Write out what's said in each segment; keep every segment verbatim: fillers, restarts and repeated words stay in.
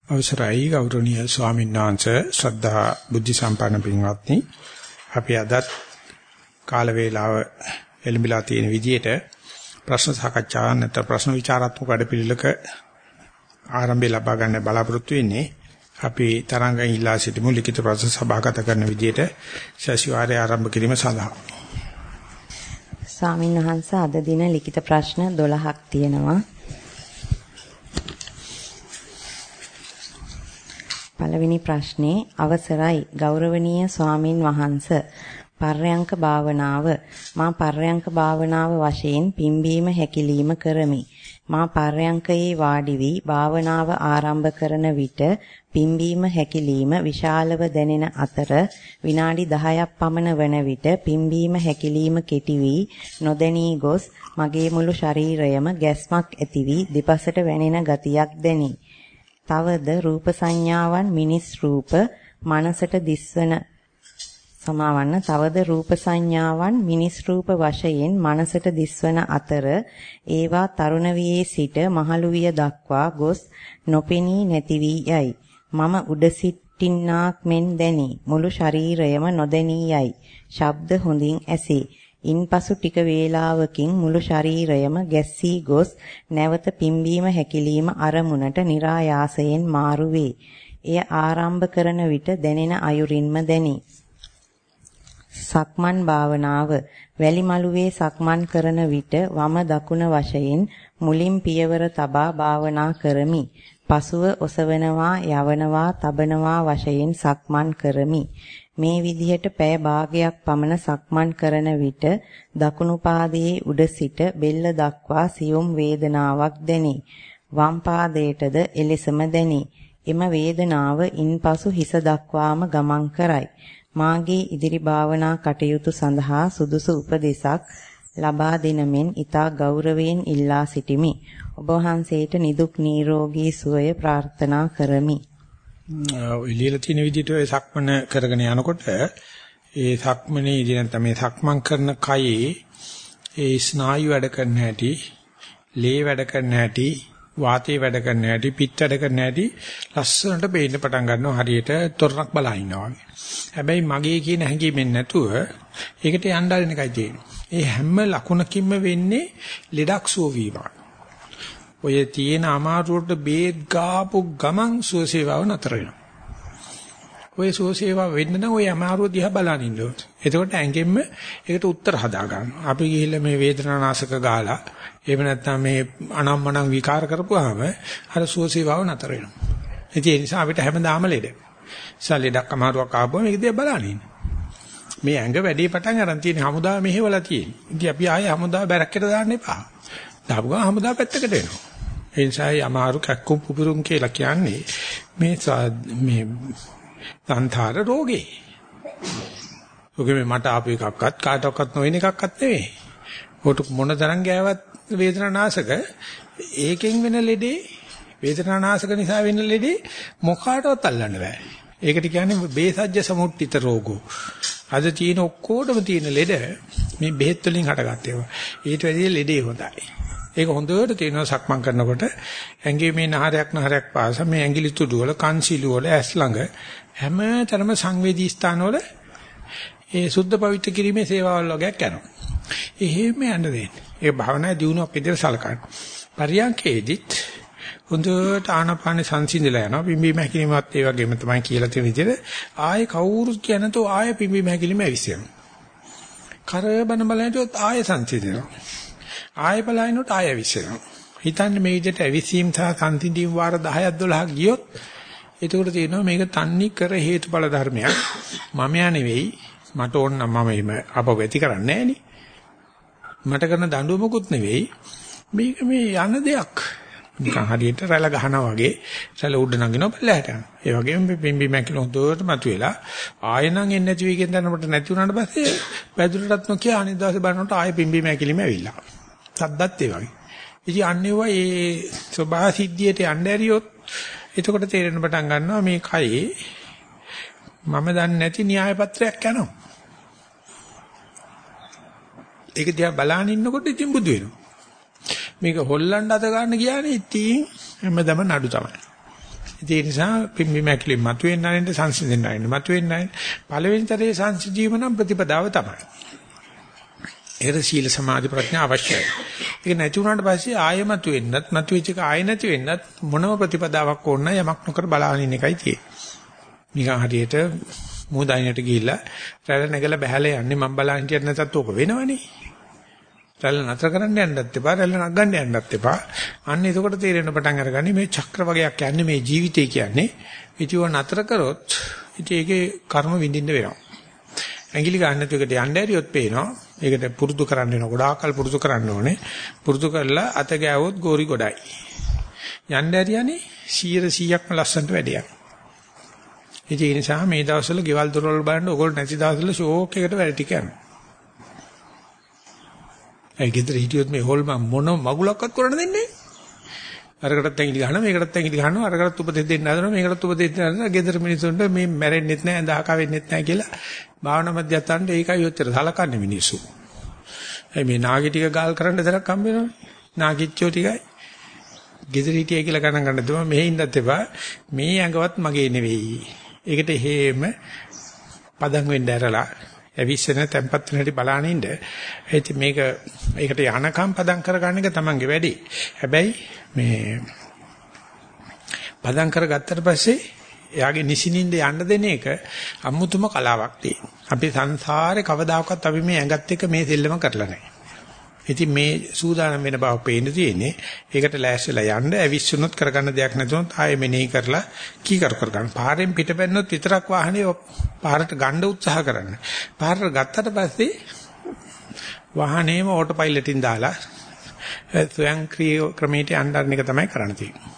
අවසරයි ගෞරවනීය ස්වාමීන් වහන්සේ ශ්‍රද්ධා බුද්ධ සම්පන්න පින්වත්නි අපි අදත් කාල වේලාව එළඹිලා තියෙන විදිහට ප්‍රශ්න සාකච්ඡා නැත්නම් ප්‍රශ්න විචාරාත්මක වැඩපිළිවෙලක ආරම්භය ලබා ගන්න බලාපොරොත්තු වෙන්නේ අපි තරංගයෙන් ඉල්ලා සිටිමු ලිඛිත ප්‍රශ්න සභාගත කරන විදිහට සැසිවාරය ආරම්භ කිරීම සඳහා ස්වාමීන් වහන්සේ අද දින ලිඛිත ප්‍රශ්න දොළහක් තියෙනවා. පළවෙනි ප්‍රශ්නේ අවසරයි ගෞරවනීය ස්වාමින් වහන්ස පර්යංක භාවනාව මා පර්යංක භාවනාව වශයෙන් පිම්බීම හැකිලිම කරමි. මා පර්යංකයේ වාඩි වී භාවනාව ආරම්භ කරන විට පිම්බීම හැකිලිම විශාලව දැනෙන අතර විනාඩි දහයක් පමණ වන විට පිම්බීම හැකිලිම කෙටි වී නොදැනී ගොස් මගේ මුළු ශරීරයම ගැස්මක් ඇති වී දෙපසට වැනෙන ගතියක් දැනේ. තවද රූප සංඥාවන් මිනිස් රූප මනසට දිස්වන සමාවන්න තවද රූප සංඥාවන් මිනිස් රූප වශයෙන් මනසට දිස්වන අතර ඒවා තරුණ වියේ සිට මහලු විය දක්වා ගොස් නොපෙනී නැති වී යයි. මම උඩ සිටින්නාක් මෙන් දැනි. මුළු ශරීරයම නොදැනී යයි. ශබ්ද හොඳින් ඇසේ. ඉන්පසු ටික වේලාවකින් මුළු ශරීරයම ගැස්සී ගොස් නැවත පිම්බීම හැකිලිම අරමුණට નિરાයාසයෙන් මාරු වේ. එය ආරම්භ කරන විට දැනෙන අයුරින්ම දැනේ. සක්මන් භාවනාව වැලිමලුවේ සක්මන් කරන විට වම දකුණ වශයෙන් මුලින් පියවර තබා භාවනා කරමි. පසුව ඔසවනවා යවනවා තබනවා වශයෙන් සක්මන් කරමි. මේ විදිහට පැය භාගයක් පමණ සක්මන් කරන විට දකුණු පාදයේ උඩ සිට බෙල්ල දක්වා සියුම් වේදනාවක් දැනේ. වම් පාදයටද එලෙසම දැනේ. එම වේදනාව ඉන්පසු හිස දක්වාම ගමන් කරයි. මාගේ ඉදිරි භාවනා කටයුතු සඳහා සුදුසු උපදෙසක් ලබා දෙන මෙන් ඊතා ගෞරවයෙන් ඉල්ලා සිටිමි. ඔබ වහන්සේට නිදුක් නිරෝගී සුවය ප්‍රාර්ථනා කරමි. ඉලියලා තියෙන විදිහට ඔය සක්මන කරගෙන යනකොට ඒ සක්මනේ ඉතින් නැත්නම් මේ සක්මන් කරන කයේ ඒ ස්නායු වැඩ කරන හැටි, ලේ වැඩ කරන හැටි, වාතයේ වැඩ කරන හැටි, පිත්ත වැඩ කරන හැටි ලස්සනට පේන්න පටන් ගන්නවා හරියට තොරණක් බලා ඉන්නවා වගේ. හැබැයි මගේ කියන හැඟීමෙන් නැතුව ඒකට යන්න ආරින එකයි තියෙන්නේ. ඒ හැම ලකුණකින්ම වෙන්නේ ලෙඩක් සුව වීමක්. ඔය තියෙන අමාරුවට බේත් ගාපු ගමන් සුවසේවාව නතර වෙනවා. ඔය සුවසේවාව වෙන්න නම් ඔය අමාරුව දිහා බලන් ඉන්න ඕනේ. එතකොට ඇඟෙන්න ඒකට උත්තර හදා ගන්නවා. අපි ගිහිල්ලා මේ වේදනානාශක ගාලා එහෙම නැත්නම් මේ අනම්මනම් විකාර කරපුවාම අර සුවසේවාව නතර වෙනවා. ඒ නිසා අපිට හැමදාම ලෙඩ. සල්ලෙඩක් අමාරුවක් ආවම මේක දිහා බලන් ඉන්න. මේ ඇඟ වැඩි පටන් අරන් තියෙන හමුදාව මෙහෙवला තියෙන. ඉතින් අපි ආයේ හමුදාව බැරක්කට දාන්න එපා. දාපු ගමන් හමුදාව පැත්තකට වෙනවා. ඒ නිසා අමාරු කැක්කුම් පුපුරුම් කියලා කියන්නේ මේ මේ සංතාර රෝගේ. ඔගේ මේ මට ආපු එකක්වත් කාටවත් නොවන එකක්වත් නෙවෙයි. පොට මොන තරම් ගෑවත් වේදනානාශක ඒකෙන් වෙන ලෙඩේ වේදනානාශක නිසා වෙන ලෙඩේ මොකාටවත් අල්ලන්න බෑ. ඒකට කියන්නේ බේසජ්‍ය සමුට්ඨිත රෝගෝ. අද තියෙන ඔක්කොටම තියෙන ලෙඩ මේ බෙහෙත් වලින් හටගත්තේ. ඊට වැඩිය ලෙඩේ හොඳයි. ඒක හොඳට තේරෙනවා සක්මන් කරනකොට ඇඟේ මේ නහරයක් නහරයක් පාස මේ ඇඟිලි තුඩු වල කන්සිලු වල ඇස් ළඟ හැමතැනම සංවේදී ස්ථාන වල ඒ සුද්ධ පවිත්‍ර කිරීමේ සේවාවල් වගේක් යනවා. එහෙම යන්න දෙන්නේ. ඒ භාවනා දියුණුවක් විදිහට සලකන්න. පරියන්කේදිත් හොඳට ආනාපාන සංසිඳලා යනවා. පිම්බීම හැකිලිමත් ඒ වගේම තමයි කියලා තියෙන විදිහට ආයේ කවුරුත් කියනතෝ ආයේ පිම්බීම හැකිලිම ඇවිස්සෙනවා. කරබන බලනකොට ආයේ සංසිඳෙනවා. ආයෙ බලනකොට ආයෙ විශ්සෙනවා. හිතන්නේ මේ විදිහට ඇවිසීම් සහ සංසිඳීම් වාර දහයක් දොළහක් ගියොත් එතකොට තියෙනවා මේක තන්නේ කර හේතුඵල ධර්මයක්. මම යා නෙවෙයි මට ඕන නම් මම එහෙම අපව ඇති කරන්නේ නෑනේ. මට කරන දඬුවමකුත් නෙවෙයි. මේක මේ යන දෙයක්. නිකන් හරියට රැළ ගහනවා වගේ රැළ උඩ නගිනවා පල්ලෙහාට යනවා. ඒ වගේම පිම්බි මැකිල හොඳට මතුවෙලා ආයෙ නම් එන්නේ නැති වෙකින් දැනනකොට නැති වුණාට පස්සේ පැදුරටත් නොකිය අනිත් දවසේ බලනකොට ආයෙ පිම්බි මැකිලිම ඇවිල්ලා. සද්දත් ඒ වගේ. ඉතින් අන්නේවා මේ ස්වභාව සිද්ධියට යන්න ඇරියොත් එතකොට තේරෙන්න පටන් ගන්නවා මේ කයේ මම දන්නේ නැති න්‍යාය පත්‍රයක් යනවා. ඒක දිහා බලන ඉන්නකොට ඉතින් බුදු වෙනවා. මේක හොල්ලන්න අත ගන්න කියන්නේ ඉතින් හැමදම නඩු තමයි. ඒ නිසා පිම්බි මැකිලි මතුවෙන්න නැන්නේ සංසිඳෙන්න නැන්නේ. මතුවෙන්න නැහැ. පළවෙනි තරයේ සංසිඳීමනම් ප්‍රතිපදාව තමයි. ඒකට සීල සමාධි ප්‍රඥා අවශ්‍යයි. ඒක නැති වුණාට පස්සේ ආයෙ මතුවෙන්නත්, මතුවෙච්ච එක ආයෙ නැති වෙන්නත් මොනම ප්‍රතිපදාවක් ඕන නැහැ. යමක් නොකර බලාගෙන ඉන්න එකයි තියෙන්නේ. නිකන් හරියට මූදායිනට ගිහිල්ලා රැළ නැගලා බහැලා යන්නේ මම බලන් හිටියත් නැතත් ඕක වෙනවනේ. රැළ නතර කරන්න යන්නත් එපා, රැළ නගන්න යන්නත් එපා. අන්න එතකොට තේරෙන්න පටන් අරගන්නේ මේ චක්‍ර වගේක් යන්නේ මේ ජීවිතය කියන්නේ. ඉතිව නතර කරොත් ඉතින් ඒකේ කර්ම විඳින්න වෙනවා. ඇඟිලි ගන්න නැතුව එකට යන්න ඇරියොත් පේනවා. ඒකට පුරුදු කරන්න වෙනවා. ගොඩාක්කල් පුරුදු කරන්න ඕනේ. පුරුදු කරලා අත ගෑවොත් ගෝරි ගොඩයි. යන්න ඇරියනේ සීය සීයක්ම ලස්සනට වැඩියක්. ඒ නිසා මේ දවස්වල ගෙවල් දොරවල් බලන්න ඕගොල්ලෝ නැති දවස්වල ෂෝක් එකට වැඩ ටික යනවා. ඒ ගෙදර හිටියොත් මේ හොල් මොන මගුලක්වත් කරන්න දෙන්නේ නැහැ. අරකටත් ඇඟිලි ගහනවා මේකටත් ඇඟිලි ගහනවා අරකටත් උපදෙස් දෙන්න හදනවා මේකටත් උපදෙස් දෙන්න හදනවා ගෙදර මිනිස්සුන්ට මේ මැරෙන්නෙත් නැහැ දහක වෙන්නෙත් නැහැ කියලා භාවනා මධ්‍යස්ථානට ඒකයි ඔච්චර සලකන්නේ මිනිස්සු. ඒ මේ නාගි ටික ගාල් කරන්න දරක් හම්බ වෙනවනේ. නාගිච්චෝ ටිකයි ගෙදර හිටියයි කියලා ගණන් ගන්න දෙම මෙහෙ ඉඳත් එපා මේ ඇඟවත් මගේ නෙවෙයි. ඒකට හේම පදම් වෙන්න ඇරලා ඇවිස්සෙන tempat වෙන හැටි බලාගෙන ඉන්න. ඒත් මේක ඒකට යහනකම් පදම් කරගන්න එක තමන්ගේ වැඩේ. හැබැයි මේ පදම් කරගත්තට පස්සේ එයාගේ නිසිනින්ද යන්න දෙන එක අමුතුම කලාවක් තියෙනවා. අපි සංසාරේ කවදාකවත් අපි මේ ඇඟත් එක්ක මේ දෙල්ලම කරලා නැහැ. ඉතින් මේ සූදානම් වෙන බව පේන්න තියෙන්නේ. ඒකට ලෑස්තිලා යන්න ඇවිස්සුනොත් කරගන්න දෙයක් නැතුනොත් ආයෙ මෙනෙහි කරලා කීකරු කරගන්න. පාරෙන් පිටපැන්නොත් විතරක් වාහනේ පාරට ගන්න උත්සාහ කරන්න. පාරට ගත්තට පස්සේ වාහනේම ඕටෝ පයිලට්ින් දාලා ස්වයංක්‍රීය ක්‍රමයට යන්න එක තමයි කරන්න තියෙන්නේ.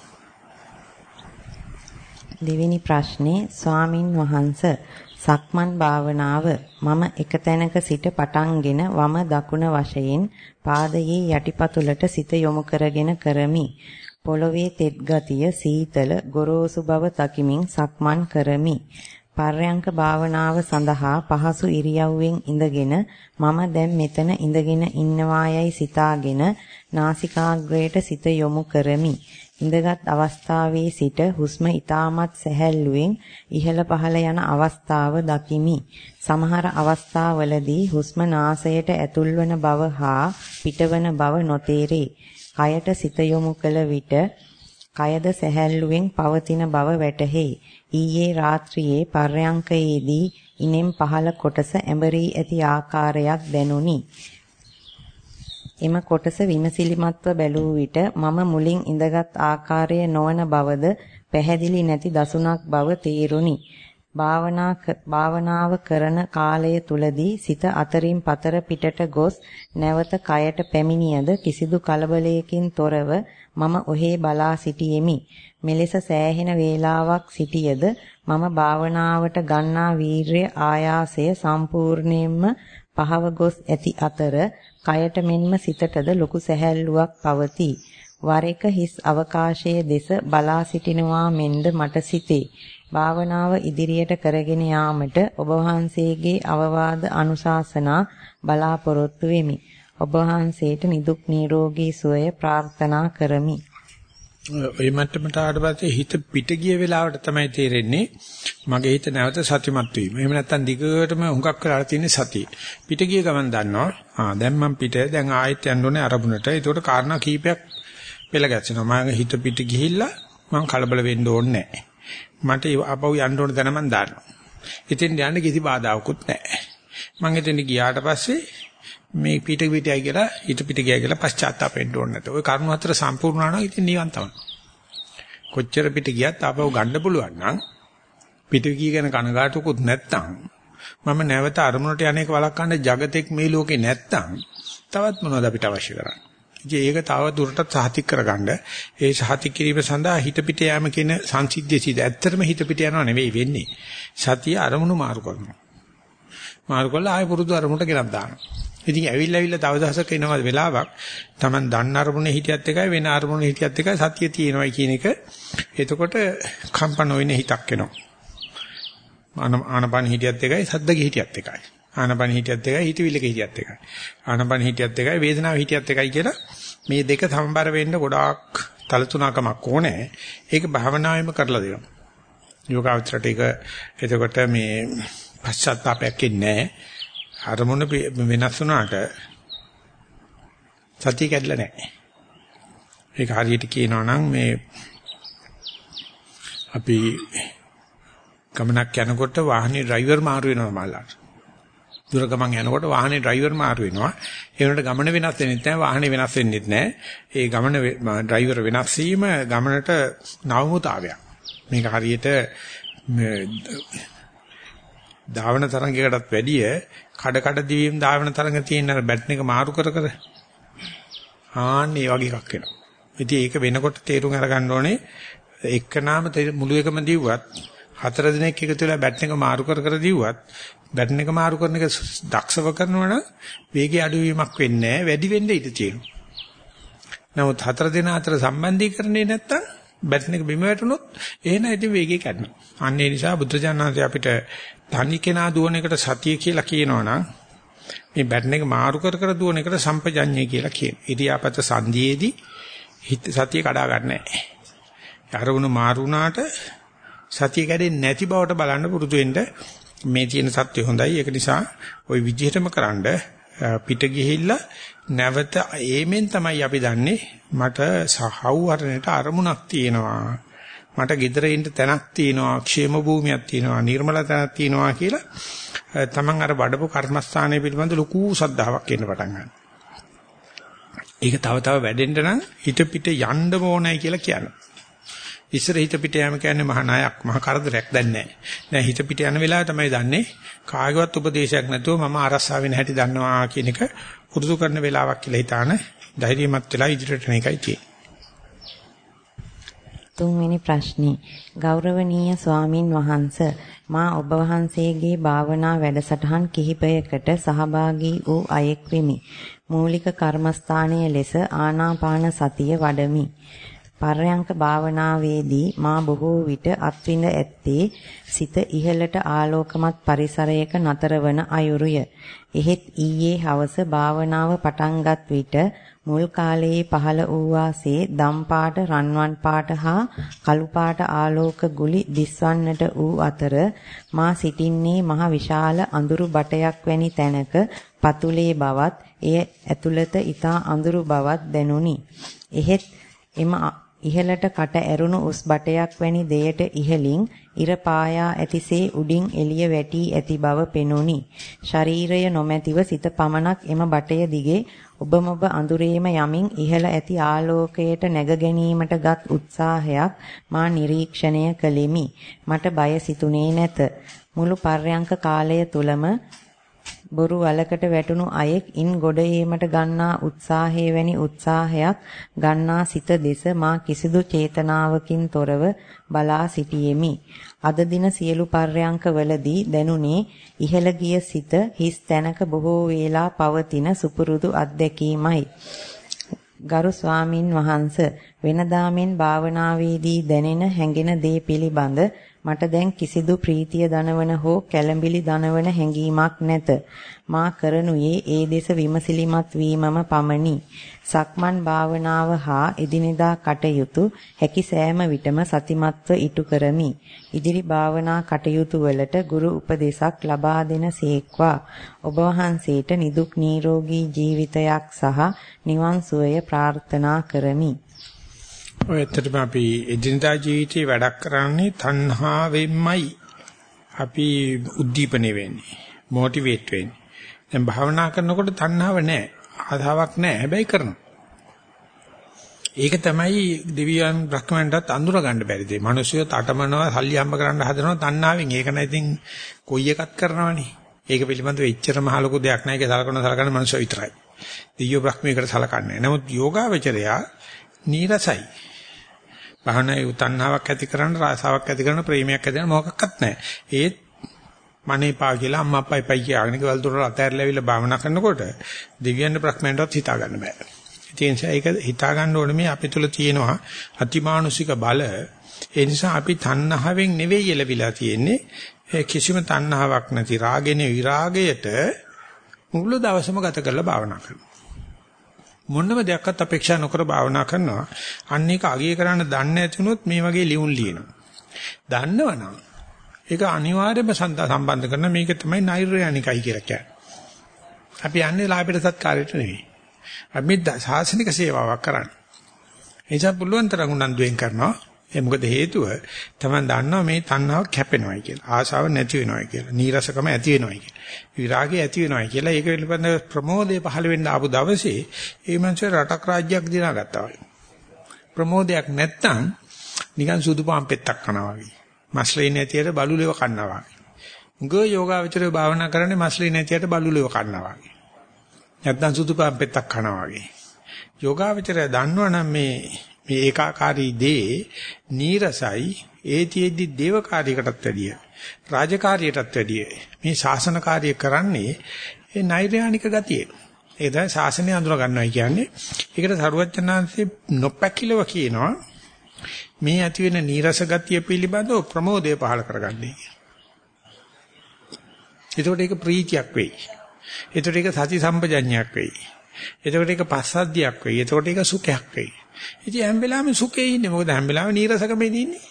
දෙවෙනි ප්‍රශ්නේ ස්වාමින් වහන්සේ සක්මන් භාවනාව මම එක තැනක සිට පටන්ගෙන වම දකුණ වශයෙන් පාදයේ යටිපතුලට සිත යොමු කරගෙන කරමි. පොළවේ තෙත් ගතිය සීතල ගොරෝසු බව දකිමින් සක්මන් කරමි. පර්යංක භාවනාව සඳහා පහසු ඉරියව්වෙන් ඉඳගෙන මම දැන් මෙතන ඉඳගෙන ඉන්නවායයි සිතාගෙන නාසිකාග්‍රයට සිත යොමු කරමි. ඉඳගත් අවස්ථාවේ සිට හුස්ම ඊටමත් සැහැල්ලුවෙන් ඉහළ පහළ යන අවස්ථාව දකිමි. සමහර අවස්ථාවලදී හුස්ම නාසයට ඇතුල්වන බව හා පිටවන බව නොතේරේ. කයට සිත යොමු කළ විට කයද සැහැල්ලුවෙන් පවතින බව වැටහේ. ඊයේ රාත්‍රියේ පර්යංකයේදී ඉනෙන් පහළ කොටස ඇඹරී ඇති ආකාරයක් දැනුනි. එම කොටස විමසිලිමත්ව බැලූ විට මම මුලින් ඉඳගත් ආකාරය නොවන බවද පැහැදිලි නැති දසුණක් බව තේරුණි. භාවනා භාවනාව කරන කාලය තුලදී සිත අතරින් පතර පිටට ගොස් නැවත කයට පැමිණියද කිසිදු කලබලයකින් තොරව මම ඔහේ බලා සිටියෙමි. මෙලෙස සෑහෙන වේලාවක් සිටියද මම භාවනාවට ගන්නා වීර්ය ආයාසය සම්පූර්ණයෙන්ම පහව ගොස් ඇති අතර කයට මෙන්ම සිතටද ලොකු සැහැල්ලුවක් පවතී. වර එක හිස් අවකාශයේ දෙස බලා සිටිනවා මෙන්ද මට සිතේ. භාවනාව ඉදිරියට කරගෙන යාමට ඔබ වහන්සේගේ අවවාද අනුශාසනා බලාපොරොත්තු වෙමි. ඔබ වහන්සේට නිදුක් නිරෝගී සුවය ප්‍රාර්ථනා කරමි. ඔය මට්ටමට ආවට පස්සේ හිත පිට ගිය වෙලාවට තමයි තේරෙන්නේ මගේ හිත නැවත සතිමත් වීම. එහෙම නැත්නම් දිගටම හුඟක් කරලා තියෙන සතිය. පිට ගිය ගමන් දන්නවා. ආ දැන් මම පිට දැන් ආයෙත් යන්න ඕනේ අරමුණට. ඒකට කාරණා කීපයක් පෙළ ගැස්සෙනවා. මම හිත පිට ගිහිල්ලා මම කලබල වෙන්න ඕනේ නැහැ. මට ආපහු යන්න ඕන තැන මම දන්නවා. ඉතින් යන්න කිසි බාධාවකුත් නැහැ. මම එතන ගියාට පස්සේ මේ පිට පිටයි කියලා හිත පිට ගියා කියලා පශ්චාත්තාප වෙන්න ඕනේ නැත. ওই කරුණු හතර සම්පූර්ණ වුණා නම් ඉතින් නිවන් තමයි. කොච්චර පිට ගියත් ආපහු ගන්න පුළුවන් නම් පිට ගිය ගැන කනගාටුකුත් නැත්තම් මම නැවත අරමුණට යන්නේක වළක්වන්න జగතෙක් මේ ලෝකේ නැත්තම් තවත් මොනවද අපිට අවශ්‍ය කරන්නේ? ඉතින් ඒක තව දුරටත් සහතික කරගන්න ඒ සහතික කිරීම සඳහා හිත පිට යෑම කියන සංසිද්ධිය සිට ඇත්තටම හිත පිට යනවා නෙවෙයි වෙන්නේ. සතිය අරමුණු මාරු කරනවා. මාරු කළා ආය පුරුදු අරමුණට ගෙනත් දානවා. ඉතින් ඇවිල්ලා ඇවිල්ලා තව දවසක එනවා වෙලාවක් Taman දන්න අරමුණේ හිටියත් එකයි වෙන අරමුණේ හිටියත් එකයි සතිය තියෙනවයි කියන එක එතකොට කම්පන වෙන හිතක් එනවා. ආනපන හිටියත් එකයි සද්දක හිටියත් එකයි. ආනපන හිටියත් එකයි හිතවිල්ලක හිටියත් එකයි. ආනපන හිටියත් එකයි වේදනාව හිටියත් එකයි කියලා මේ දෙක සමබර වෙන්න ගොඩාක් තලතුණකමක් ඕනේ. ඒක භාවනාවෙම කරලා දෙනවා. යෝගාවචරයට ඒක එතකොට මේ පශ්චාත්තාවයක් ඉන්නේ නැහැ. අරමුණ වෙනස් වුණාට සතිය කැඩලා නැහැ. ඒක හරියට කියනවා නම් මේ අපි ගමනක් යනකොට වාහනේ ඩ්‍රයිවර් මාරු වෙනවා මල්ලාට. දුර ගමන් යනකොට වාහනේ ඩ්‍රයිවර් මාරු වෙනවා. ඒ වුණාට ගමන වෙනස් වෙන්නේ නැහැ, වාහනේ වෙනස් වෙන්නේ නැහැ. ඒ ගමන ඩ්‍රයිවර් වෙනස් වීම ගමනට නවමුතාවයක්. මේක හරියට ධාවන තරංගයකටත් වැඩිය කඩ කඩ දිවීම් ධාවන තරංග තියෙන බැටන් එක මාරු කර කර ආන්න ඒ වගේ එකක් වෙනවා. ඉතින් ඒක වෙනකොට තේරුම් අරගන්න ඕනේ එක්කනාම මුළු එකම දිව්වත් හතර දිනක් එකතු වෙලා බැටන් එක මාරු කර කර දිව්වත් බැටන් එක මාරු කරන එක දක්ෂව කරනවා නම් වේගය අඩුවීමක් වෙන්නේ නැහැ, වැඩි වෙන්න ඉඩ තියෙනවා. නමුත් හතර දින අතර සම්බන්ධීකරණේ නැත්තම් බැටන් එක බිම වැටුනොත් එහෙනම් ඉතින් වේගය කැඩෙනවා. අන්න ඒ නිසා බුද්ධජනනාංශය අපිට තනි කෙනා දුවන එකට සතිය කියලා කියනවනම් මේ බැටන් එක මාරු කර කර දුවන එකට සම්පජඤ්ඤය කියලා කියනවා. ඉරියාපත සංධියේදී හිත සතිය කඩා ගන්න නැහැ. අරමුණු මාරු වුණාට සතිය කැඩෙන්නේ නැති බවට බලන්න පුරුදු වෙන්න මේ තියෙන සත්‍ය හොඳයි. ඒක නිසා ওই විදිහටම කරන්ඩ පිට ගිහිල්ලා නැවත ඒමෙන් තමයි අපි දන්නේ මට සහවුහරණයට අරමුණක් තියෙනවා. මට gedara ඉන්න තැනක් තියෙනවා, ക്ഷേම භූමියක් තියෙනවා, නිර්මල තැනක් තියෙනවා කියලා තමන් අර වඩපු කර්මස්ථානයේ පිළිබඳ ලොකු සද්ධාාවක් එන්න පටන් ගන්නවා. ඒක තව තව වැඩෙන්න නම් හිත පිට යන්න ඕනයි කියලා කියනවා. ඉස්සර හිත පිට යෑම කියන්නේ මහා ණයක්, මහා කරදරයක් දැන් නැහැ. දැන් හිත පිට යන වෙලාව තමයි දන්නේ කාගේවත් උපදේශයක් නැතුව මම අරස්සාවෙන් හැටි දන්නවා කියන එක පුරුදු කරන වෙලාවක් කියලා හිතාන ධෛර්යමත් වෙලා ඉදිරියට යන එකයි තියෙන්නේ. තුන්වෙනි ප්‍රශ්නේ ගෞරවනීය ස්වාමින් වහන්සේ මා ඔබ වහන්සේගේ භාවනා වැඩසටහන් කිහිපයකට සහභාගී වූ අයෙක් වෙමි. මූලික කර්මස්ථානයේ ලෙස ආනාපාන සතිය වඩමි. පර්යංක භාවනාවේදී මා බොහෝ විට අත්විඳ ඇත්තේ සිත ඉහළට ආලෝකමත් පරිසරයක නතරවන අයුරුය. එහෙත් ඊයේ හවස භාවනාව පටන්ගත් විට මුල් කාලයේ පහළ වූ වාසේ දම් පාට, රන්වන් පාට හා කළු පාට ආලෝක ගුලි දිස්වන්නට වූ අතර මා සිටින්නේ මහ විශාල අඳුරු බටයක් වැනි තැනක පතුලේ බවත් එය ඇතුළත ඊතා අඳුරු බවත් දැනුනි. එහෙත් එම ඉහළට කට ඇරුණු උස් බටයක් වැනි දෙයට ඉහළින් ඉර පායා ඇතිසේ උඩින් එළිය වැටි ඇති බව පෙනුනි. ශරීරය නොමැතිව සිත පමණක් එම බටය දිගේ ඔබම ඔබ අඳුරේම යමින් ඉහළ ඇති ආලෝකයට නැග ගැනීමට ගත් උත්සාහයක් මා නිරීක්ෂණය කළෙමි. මට බය සිතුනේ නැත. මුළු පර්යංක කාලය තුලම බොරු වලකට වැටුණු අයෙක් ඉන් ගොඩ ඒමට ගන්නා උත්සාහයේ වැනි උත්සාහයක් ගන්නා සිත දෙස මා කිසිදු චේතනාවකින් තොරව බලා සිටියෙමි. අද දින සියලු පර්යංකවලදී දැනුනේ ඉහළ ගිය සිත හිස් තැනක බොහෝ වේලා පවතින සුපුරුදු අත්දැකීමයි. ගරු ස්වාමින් වහන්සේ වෙනදා මෙන් භාවනාවේදී දැනෙන හැඟෙන දේ පිළිබඳ මට දැන් කිසිදු ප්‍රීතිය දනවන හෝ කැළඹිලි දනවන හැඟීමක් නැත. මා කරනුයේ ඒ දෙස විමසිලිමත් වීමම පමණි. සක්මන් භාවනාව හා එදිනෙදා කටයුතු හැකි සෑම විටම සතිමත්ව ඉටු කරමි. ඉදිරි භාවනා කටයුතු වලට ගුරු උපදේශක් ලබා දෙන සේක්වා. ඔබ වහන්සේට නිදුක් නිරෝගී ජීවිතයක් සහ නිවන් සුවය ප්‍රාර්ථනා කරමි. ඔය ඇත්තටම අපි එදිනදා ජීවිතේ වැඩක් කරන්නේ තණ්හාවෙන්මයි අපි උද්දීපනය වෙන්නේ, මොටිවේට් වෙන්නේ. දැන් භාවනා කරනකොට තණ්හාව නැහැ, ආධාවක් නැහැ, හැබැයි කරනවා. ඒක තමයි දෙවියන් බ්‍රහ්මයන්ටත් අඳුර ගන්න බැරි දෙය. මිනිස්සුયો තටමනවා, සල්ලි හම්බ කරන්න හදනවා තණ්හාවෙන්. ඒක නෑ ඉතින් කොයි එකක් කරනවනේ. ඒක පිළිබඳව එච්චර මහ ලොකු දෙයක් නෑ. ඒක සලකන සලකන මිනිස්සු විතරයි. දෙවියෝ බ්‍රහ්මයකට සලකන්නේ. නමුත් යෝගාවචරයා නීරසයි. භාවනාවේ තණ්හාවක් ඇති කරන, රාසාවක් ඇති කරන, ප්‍රේමයක් ඇති කරන මොකක්වත් නැහැ. ඒත් මනේ පා කියලා අම්මා අප්පයි පයි කියලාගෙන ගෙවල් දොර අතහැරලා ඇවිල්ලා භාවනා කරනකොට දෙවියන් බ්‍රහ්මයන්ටවත් හිතා ගන්න බෑ. ඒ නිසා ඒක හිතා ගන්න ඕනේ මේ අපි තුල තියෙනවා අතිමානුෂික බල. ඒ නිසා අපි තණ්හාවෙන් නෙවෙයි එළවිලා තියෙන්නේ. කිසිම තණ්හාවක් නැති රාගෙනේ විරාගයට මුළු දවසම ගත කරලා භාවනා කරනවා. මොනම දෙයක්වත් අපේක්ෂා නොකර භාවනා කරනවා. අන්න ඒක අගය කරන්න දන්නේ නැති වුණොත් මේ වගේ ලියුම් ලියනවා. දන්නවනම් ඒක අනිවාර්යයෙන්ම සම්බන්ධ කරන මේක තමයි නෛර්යානිකයි කියලා කියන්නේ. අපි යන්නේ ලාභයට සත්කාරයට නෙවෙයි. අපි සාසනික සේවාවක් කරන්නේ. එනිසා පුළුවන් තරම් උනන්දුවෙන් කරනවා. ඒ මොකද හේතුව තමයි දන්නවා මේ තණ්හාව කැපෙනවායි කියලා. ආශාව නැති වෙනවායි කියලා. නීරසකම ඇති වෙනවායි කියලා. විරාගය ඇති වෙනවායි කියලා. ඒක පිළිබඳව ප්‍රමෝදය පහළ වෙන්න ආපු දවසේ ඒ මනුස්සය රටක් රාජ්‍යයක් දිනාගත්තා වගේ. ප්‍රමෝදයක් නැත්තම් නිකන් සුදු පාන් පෙත්තක් කනවා වගේ. මස්ලේ නැතියට බලුලෙව කන්නවා වගේ. උග යෝගාවචරය භාවනා කරන්නේ මස්ලේ නැතියට බලුලෙව කන්නවා වගේ. නැත්තම් සුදු පාන් පෙත්තක් කනවා වගේ. යෝගාවචරය දන්නවනම් මේ මේ ඒකාකාරී දේ නීරසයි ඒතිෙද්දි දේවකාරියකටත් වැඩිය රාජකාරියටත් වැඩිය මේ ශාසන කාර්යය කරන්නේ ඒ නෛර්යානික ගතිය. ඒ තමයි ශාසනය අඳුර ගන්නවයි කියන්නේ. ඒකට සරුවචනාංශේ නොපැකිලව කියනවා මේ ඇති වෙන නීරස ගතිය පිළිබඳව ප්‍රමෝදය පහල කරගන්නේ. ඒකට ඒක ප්‍රීතියක් වෙයි. ඒකට ඒක සති සම්පජඤ්ඤයක් වෙයි. ඒකට ඒක පස්සද්ධියක් වෙයි. ඒකට ඒක සුඛයක් වෙයි. ඉතින් හැම වෙලාවෙම සුඛේ ඉන්නේ. මොකද හැම වෙලාවෙම නීරසකමේ ඉන්නේ.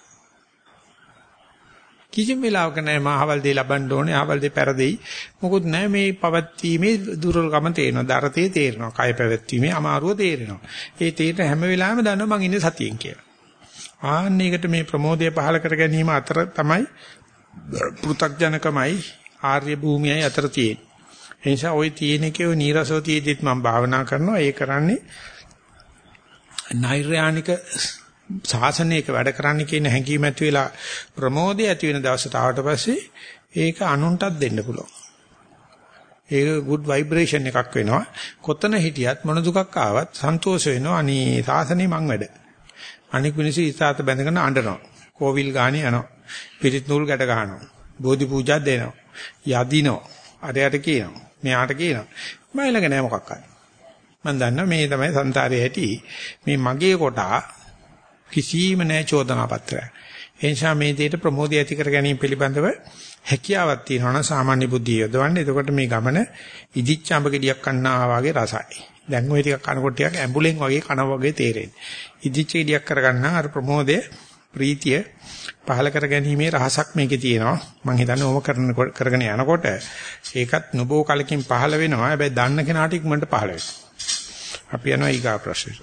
කිසිම වෙලාවක නැහැ මාහවල් දෙය ලබන්න ඕනේ. ආවල් දෙය පෙරදෙයි. මොකුත් නැහැ මේ පවත්ීමේ දුර්වලකම තේරෙනවා. දරතේ තේරෙනවා. කය පැවැත්වීමේ අමාරුව තේරෙනවා. ඒ තේරෙන හැම වෙලාවෙම දන්නවා මං ඉන්නේ සතියෙන් කියලා. ආන්න ඒකට මේ ප්‍රමෝදය පහල කර ගැනීම අතර තමයි පෘථග්ජනකමයි ආර්ය භූමියයි අතර තියෙන්නේ. ඒ නිසා ওই තියෙන එකේ ওই නීරසව තියෙද්දිත් මම භාවනා කරනවා. ඒ කරන්නේ නෛර්යානික ශාසනයක වැඩ කරන්න කියන හැඟීම ඇති වෙලා ප්‍රමෝදය ඇති වෙන දවසට ආවට පස්සේ ඒක අනුන්ටත් දෙන්න පුළුවන්. ඒක good vibration එකක් වෙනවා. කොතන හිටියත් මොන දුකක් ආවත් සන්තෝෂ වෙනවා. අනේ ශාසනේ මං වැඩ. අනික මිනිස්සු ඉස්සాత බැඳගෙන අඬනවා. කෝවිල් ගානේ යනවා. පිරිත් නූල් ගැට ගන්නවා. බෝධි පූජා දෙනවා. යදිනවා. අරයට කියනවා. මෙයාට කියනවා. මම ළඟ නෑ මොකක්වත්. මම දන්නවා මේ තමයි සංසාරයේ ඇති මේ මගේ කොටා කිසිම නෑ චෝදනා පත්‍රය. ඒ නිසා මේ දෙයට ප්‍රමෝදය ඇති කර ගැනීම පිළිබඳව හැකියාවක් තියෙනවා නම් සාමාන්‍ය බුද්ධිය යොදවන්නේ. එතකොට මේ ගමන ඉදිච්ච අඹ ගෙඩියක් කන්නා වගේ රසයි. දැන් ওই ටිකක් කනකොට ටිකක් ඇඹුලෙන් වගේ කනවා වගේ තේරෙන්නේ. ඉදිච්ච ගෙඩියක් කරගන්න අර ප්‍රමෝදය ප්‍රීතිය පහල කර ගැනීමේ රහසක් මේකේ තියෙනවා. මම හිතන්නේ ඕම කරන කරගෙන යනකොට ඒකත් නොබෝ කලකින් පහල වෙනවා. හැබැයි දන්න කෙනාට ඉක්මනට පහල වෙනවා. අපි යනවා ඊගා ප්‍රශ්නෙට.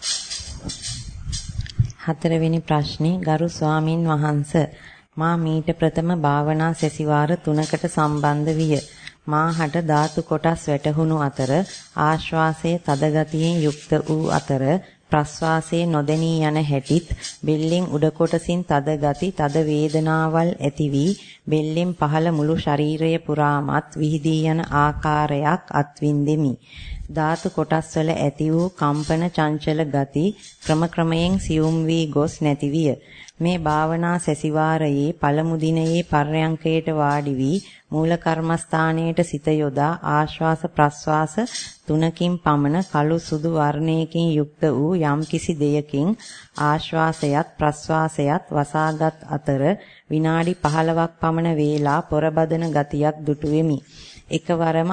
හතරවෙනි ප්‍රශ්නේ ගරු ස්වාමින් වහන්සේ මා මීට ප්‍රථම භාවනා සැසිවාර තුනකට සම්බන්ධ විය. මාහට ධාතු කොටස් වැටහුණු අතර ආශ්වාසයේ තද ගතියෙන් යුක්ත වූ අතර ප්‍රශ්වාසයේ නොදැනී යන හැටිත් බෙල්ලෙන් උඩ කොටසින් තද ගති තද වේදනාවල් ඇති වී බෙල්ලෙන් පහළ මුළු ශරීරය පුරාමත් විහිදී යන ආකාරයක් අත්විඳෙමි. ධාතු කොටස් වල ඇති වූ කම්පන චංචල ගති ක්‍රම ක්‍රමයෙන් සියුම් වී ගොස් නැති විය. මේ භාවනා සැසිවාරයේ පළමු දිනයේ පර්යංකයට වාඩි වී මූල කර්මස්ථානයේට සිත යොදා ආශ්වාස ප්‍රශ්වාස තුනකින් පමණ කළු සුදු වර්ණයකින් යුක්ත වූ යම්කිසි දෙයකින් ආශ්වාසයත් ප්‍රශ්වාසයත් වසාගත් අතර විනාඩි පහළොවක් පමණ වේලා පොරබදන ගතියක් දුටු වෙමි. එකවරම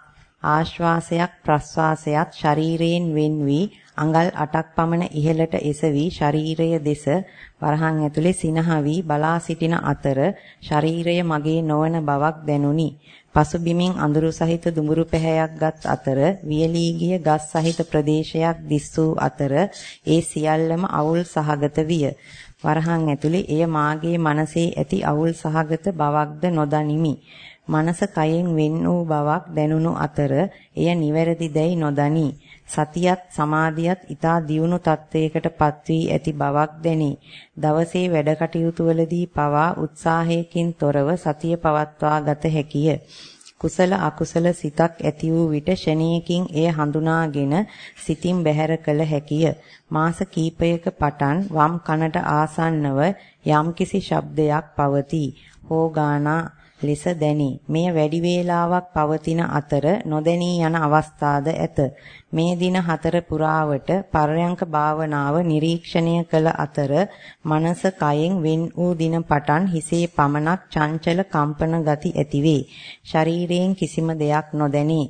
ආශ්වාසයක් ප්‍රශ්වාසයත් ශරීරයෙන් වෙන් වී අඟල් අටක් පමණ ඉහළට එසවි ශරීරය දෙස වරහන් ඇතුලේ සිනහ වී බලා සිටින අතර ශරීරය මගේ නොවන බවක් දැනුනි. පසුබිමින් අඳුරු සහිත දුඹුරු පැහැයක් ගත් අතර වියලී ගිය ගස් සහිත ප්‍රදේශයක් දිස් වූ අතර ඒ සියල්ලම අවුල් සහගත විය. වරහන් ඇතුලේ එය මාගේ මනසේ ඇති අවුල් සහගත බවක්ද නොදනිමි. මනස කයෙන් වෙන් වූ බවක් දැනුණු අතර එය නිවැරදි දැයි නොදනි. සතියත් සමාධියත් ඊතා දියුණු තත්වයකට පත්වී ඇති බවක් දැනේ. දවසේ වැඩ කටයුතු වලදී පවා උත්සාහයකින් තොරව සතිය පවත්වා ගත හැකිය. කුසල අකුසල සිතක් ඇති වූ විට ෂණයකින් එය හඳුනාගෙන සිතින් බැහැර කළ හැකිය. මාස කීපයක පටන් වම් කනට ආසන්නව යම්කිසි ශබ්දයක් පවතී. හෝගානා ලෙස දැනේ. මෙය වැඩි වේලාවක් පවතින අතර නොදැනී යන අවස්ථාද ඇත. මේ දින හතර පුරාවට පර්යංක භාවනාව නිරීක්ෂණය කළ අතර මනස කයෙන් වෙන් වූ දින පටන් හිසේ පමණක් චංචල කම්පන ගති ඇතිවේ. ශරීරයෙන් කිසිම දෙයක් නොදැනේ.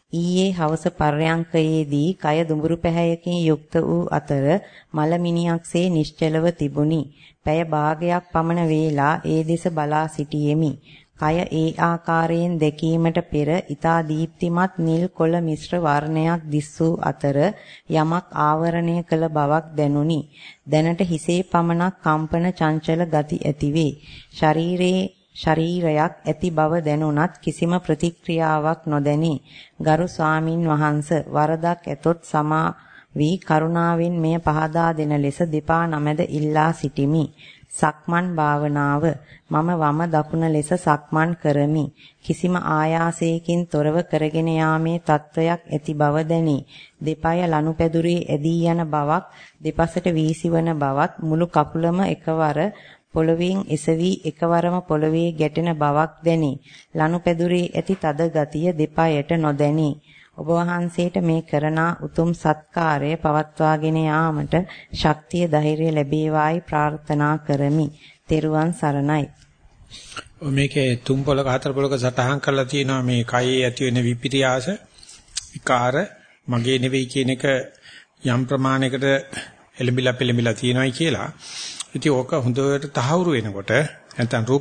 ඊයේ හවස පර්යංකයේදී කය දුඹුරු පැහැයකින් යුක්ත වූ අතර මලමිනියක්සේ නිශ්චලව තිබුණි. පැය භාගයක් පමණ වේලා ඒ දෙස බලා සිටියෙමි. කය ඒ ආකාරයෙන් දැකීමට පෙර ඊතා දීප්තිමත් නිල් කොළ මිශ්‍ර වර්ණයක් දිස්සූ අතර යමක් ආවරණය කළ බවක් දැනුනි. දැනට හිසේ පමණක් කම්පන චංචල ගති ඇතිවේ. ශරීරයේ ශරීරයක් ඇති බව දැනුණත් කිසිම ප්‍රතික්‍රියාවක් නොදැනී. ගරු ස්වාමින් වහන්සේ වරදක් ඇතොත් සමා වී කරුණාවෙන් මෙය පහදා දෙන ලෙස දෙපා නමද ඉල්ලා සිටිමි. සක්මන් භාවනාව මම වම දකුණ ලෙස සක්මන් කරමි. කිසිම ආයාසයකින් තොරව කරගෙන යාමේ තත්වයක් ඇති බව දැනේ. දෙපය ලනුපැදුරේ ඇදී යන බවක්, දෙපසට වීසිවන බවත්, මුළු කකුලම එකවර පොළවෙන් එසවි එකවරම පොළවේ ගැටෙන බවක් දැනේ. ලනුපැදුරේ ඇති තද ගතිය දෙපයට නොදැනේ. ඔබ වහන්සේට මේ කරන උතුම් සත්කාරය පවත්වාගෙන යාමට ශක්තිය ධෛර්යය ලැබේවායි ප්‍රාර්ථනා කරමි. තෙරුවන් සරණයි. මේකේ තුන් පොලක හතර පොලක සටහන් කරලා තියෙනවා මේ කයේ ඇති වෙන විපිරියාස විකාර මගේ නෙවෙයි කියන එක යම් ප්‍රමාණයකට එළඹිලා පෙළඹිලා තියෙනවායි කියලා. ඉතින් ඕක හොඳට තහවුරු වෙනකොට නැත්නම් රූප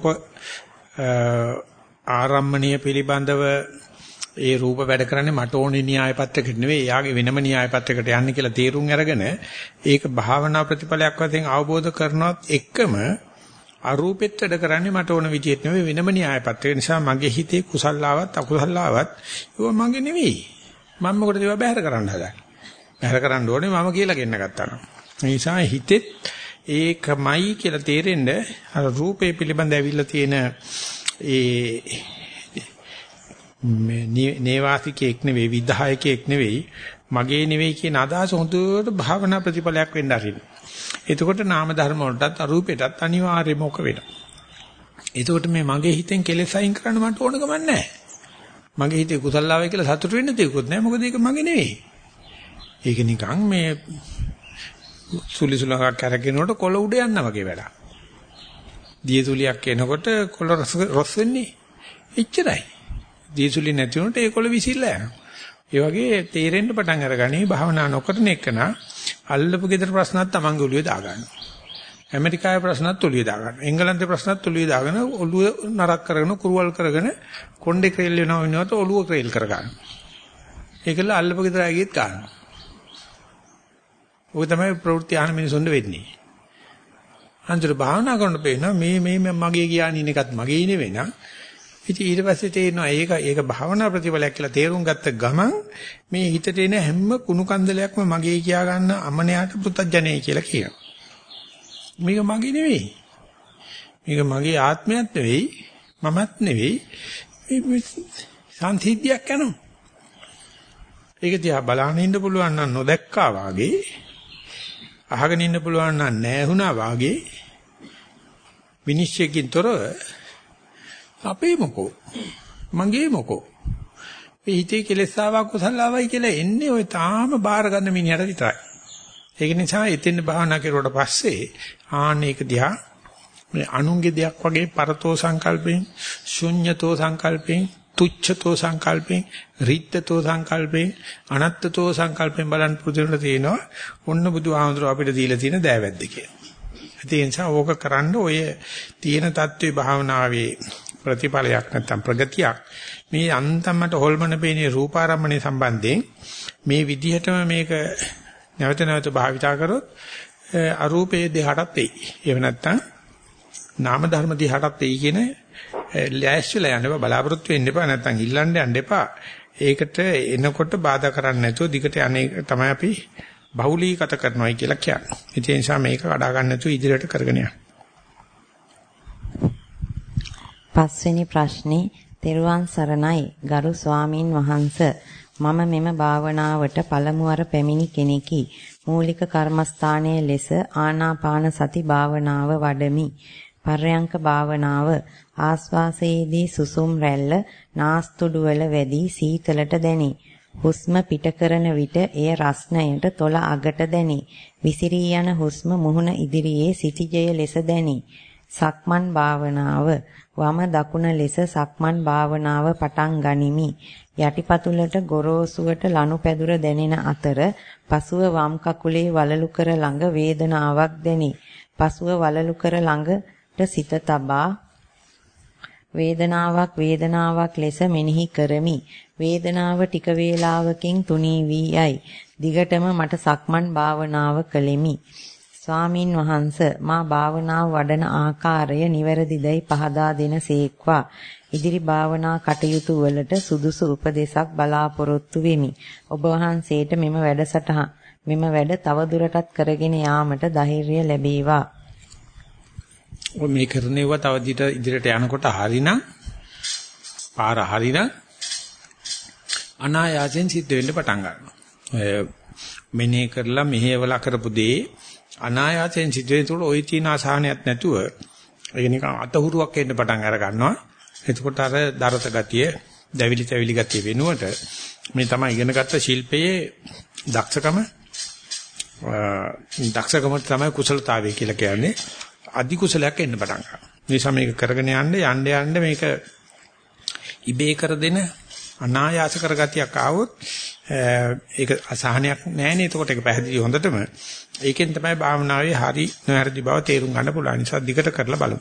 ආරම්මණීය පිළිබඳව ඒ රූප වැඩ කරන්නේ මට ඕනේ න්‍යාය පත්‍රයකට නෙවෙයි එයාගේ වෙනම න්‍යාය පත්‍රයකට යන්න කියලා තීරුම් අරගෙන ඒක භාවනා ප්‍රතිඵලයක් වශයෙන් අවබෝධ කරනවත් එක්කම අරූපෙත් වැඩ කරන්නේ මට ඕන විදිහට නෙවෙයි වෙනම න්‍යාය පත්‍රය නිසා මගේ හිතේ කුසල්ලාවත් අකුසල්ලාවත් ඒව මගේ නෙවෙයි මම මොකටද ඒවා බැහැර කරන්න හදන්නේ බැහැර කරන්න ඕනේ මම කියලා ගෙන්න ගත්තා නම් ඒ නිසා හිතෙත් ඒකමයි කියලා තේරෙන්න අර රූපේ පිළිබඳ ඇවිල්ලා තියෙන ඒ මේ නේවාසිකෙක් නෙවෙයි විධායකෙක් නෙවෙයි මගේ නෙවෙයි කියන අදහස හොඳට භාවනා ප්‍රතිඵලයක් වෙන්න ආරින්න. එතකොට නාම ධර්ම වලටත් අරූපයටත් අනිවාර්යයෙන්ම ඔක වෙනවා. එතකොට මේ මගේ හිතෙන් කෙලෙස් අයින් කරන්න මට ඕන ගමන් නැහැ. මගේ හිතේ කුසල්ලාවයි කියලා සතුටු වෙන්න දෙයක්වත් නැහැ. මොකද ඒක මගේ නෙවෙයි. ඒක නිකන් මේ සුලිසුලක් කරගෙනනකොට කොළ උඩ යන්න වගේ වැඩක්. දියසුලියක් එනකොට කොළ රොස් වෙන්නේ. එච්චරයි. දියසුලිය නැති වුණොත් ඒ කොළ විසිරලා යනවා. ඒ වගේ තේරෙන්න පටන් අරගනි භාවනා නොකරන එකන අල්ලපු ගෙදර ප්‍රශ්නත් තමන්ගේ ඔළුවේ දාගන්නවා. ඇමරිකාවේ ප්‍රශ්නත් ඔළුවේ දාගන්නවා. එංගලන්තේ ප්‍රශ්නත් ඔළුවේ දාගෙන ඔළුව නරක් කරගෙන කුරුවල් කරගෙන කොණ්ඩේ ක්‍රේල් වෙනවා වෙනවට ඔළුව ක්‍රේල් කරගන්නවා. ඒකල අල්ලපු ගෙදර ආගියත් ගන්නවා. ඔය තමයි ප්‍රවෘත්ති ආන මිනිසුන්ට වෙන්නේ. අන්තර භාවනා කරනකොට පේනවා මේ මේ මගේ කියන්නේ එකත් මගේ නෙවෙයි නං. ඉතින් ඊට පස්සේ තේරෙනවා ඒක ඒක භාවනා ප්‍රතිඵලයක් කියලා තේරුම් ගත්ත ගමන් මේ හිතට එන හැම කුණු කන්දලයක්ම මගේ කියා ගන්න අමනයාට පුතඥයි කියලා කියනවා. මේක මගේ නෙවෙයි. මේක මගේ ආත්මයක් නෙවෙයි මමත් නෙවෙයි මේ සංසිද්ධියක් යනවා. ඒක දිහා බලන්න ඉන්න පුළුවන් නම් නොදැක්කා වාගේ අහගෙන ඉන්න පුළුවන් නම් නැහුණා වාගේ විනිශ්චයකින් තොරව අපේ මොකෝ මගේ මොකෝ මේ හිතේ කෙලෙසාවක් කුසලාවයි කියලා එන්නේ ඔය තාම බාර ගන්න මිනිහට විතරයි. ඒක නිසා එතෙන් භාවනා කරුවට පස්සේ ආන්න ඒක දිහා මේ අනුන්ගේ දෙයක් වගේ පරතෝ සංකල්පෙන් ශුන්‍යතෝ සංකල්පෙන් තුච්ඡතෝ සංකල්පෙන් රිත්තතෝ සංකල්පෙන් අනත්තතෝ සංකල්පෙන් බලන් පුදුරලා තියෙනවා. ඔන්න බුදුහාමුදුරුවෝ අපිට දීලා තියෙන දෑවැද්ද කියලා. ඒ නිසා ඕක කරන්න ඔය තියෙන தત્ත්වේ භාවනාවේ ප්‍රතිඵලයක් නැත්තම් ප්‍රගතියක් මේ අන්තමට හොල්මන පේනේ රූපාරම්මණය සම්බන්ධයෙන් මේ විදිහටම මේක නැවත නැවත භාවිතා කරොත් අරූපයේ දෙහටත් එයි. එහෙම නැත්තම් නාම ධර්ම දෙහටත් එයි කියන ලෑස්තිලා යන්න බලාපොරොත්තු වෙන්න එපා නැත්තම් ඉල්ලන්න යන්න එපා. ඒකට එනකොට බාධා කරන්නේ නැතුව දිගට යන්නේ තමයි අපි බහුලීගත කරනවායි කියලා කියන්නේ. ඒ නිසා මේක කඩා ගන්න නැතුව ඉදිරියට කරගෙන යන්න. පස්වෙනි ප්‍රශ්නේ තෙරුවන් සරණයි ගරු ස්වාමින් වහන්ස මම මෙම භාවනාවට පළමු වර පැමිණි කෙනෙකි. මූලික කර්මස්ථානයේ ලෙස ආනාපාන සති භාවනාව වඩමි. පර්යංක භාවනාව ආස්වාසයේදී සුසුම් රැල්ල නාස්තුඩු වල වැඩි සීතලට දැනේ. හුස්ම පිට කරන විට එය රස්නයට තොල අගට දැනේ. විසිරී යන හුස්ම මුහුණ ඉදිරියේ සිටිජය ලෙස දැනේ. සක්මන් භාවනාව වම දකුණ ලෙස සක්මන් භාවනාව පටන් ගනිමි. යටිපතුලට ගොරෝසුවට ලනුපැදුර දැනෙන අතර පසුව වම් කකුලේ වලලු කර ළඟ වේදනාවක් දැනේ. පසුව වලලු කර ළඟට සිත තබා වේදනාවක් වේදනාවක් ලෙස මෙනෙහි කරමි. වේදනාව ටික වේලාවකින් තුනී වී යයි. දිගටම මට සක්මන් භාවනාව කළෙමි. ස්වාමින් වහන්ස මා භාවනාව වඩන ආකාරය නිවැරදිදයි පහදා දෙන සේක්වා. ඉදිරි භාවනා කටයුතු වලට සුදුසු උපදේශක් බලාපොරොත්තු වෙමි. ඔබ වහන්සේට මෙම වැඩසටහන මෙම වැඩ තවදුරටත් කරගෙන යාමට ධෛර්යය ලැබේවා. ඔය මේ කරන්නේවා තව ඉදිරියට යනකොට හරිනම් පාර හරිනම් අනායාසයෙන් සිද්ධ වෙන්න පටන් ගන්නවා. මෙනේ කරලා මෙහෙवला කරපු දේ අනායාසයෙන් සිද්ධ වෙනකොට ওই චීන ආසාහනයක් නැතුව ඒක නිකන් අතහුරුවක් එන්න පටන් අර ගන්නවා. එතකොට අර දරත ගතිය, දැවිලි තැවිලි ගතිය වෙනුවට මේ තමයි ඉගෙනගත්ත ශිල්පයේ දක්ෂකම දක්ෂකම තමයි කුසලතාවය කියලා කියන්නේ. අධි කුසලයක් එන්න පටන් ගන්නවා. මේ සමයක කරගෙන යන්න යන්න යන්න මේක ඉබේ කර දෙන අනායාස කරගතියක් ආවොත් ඒක අසහනයක් නැහැනේ. එතකොට ඒක පැහැදිලි හොඳටම ඒකෙන් තමයි භාවනාවේ හරි නොහැරදි බව තේරුම් ගන්න පුළුවන්. නිසා දිගට කරලා බලමු.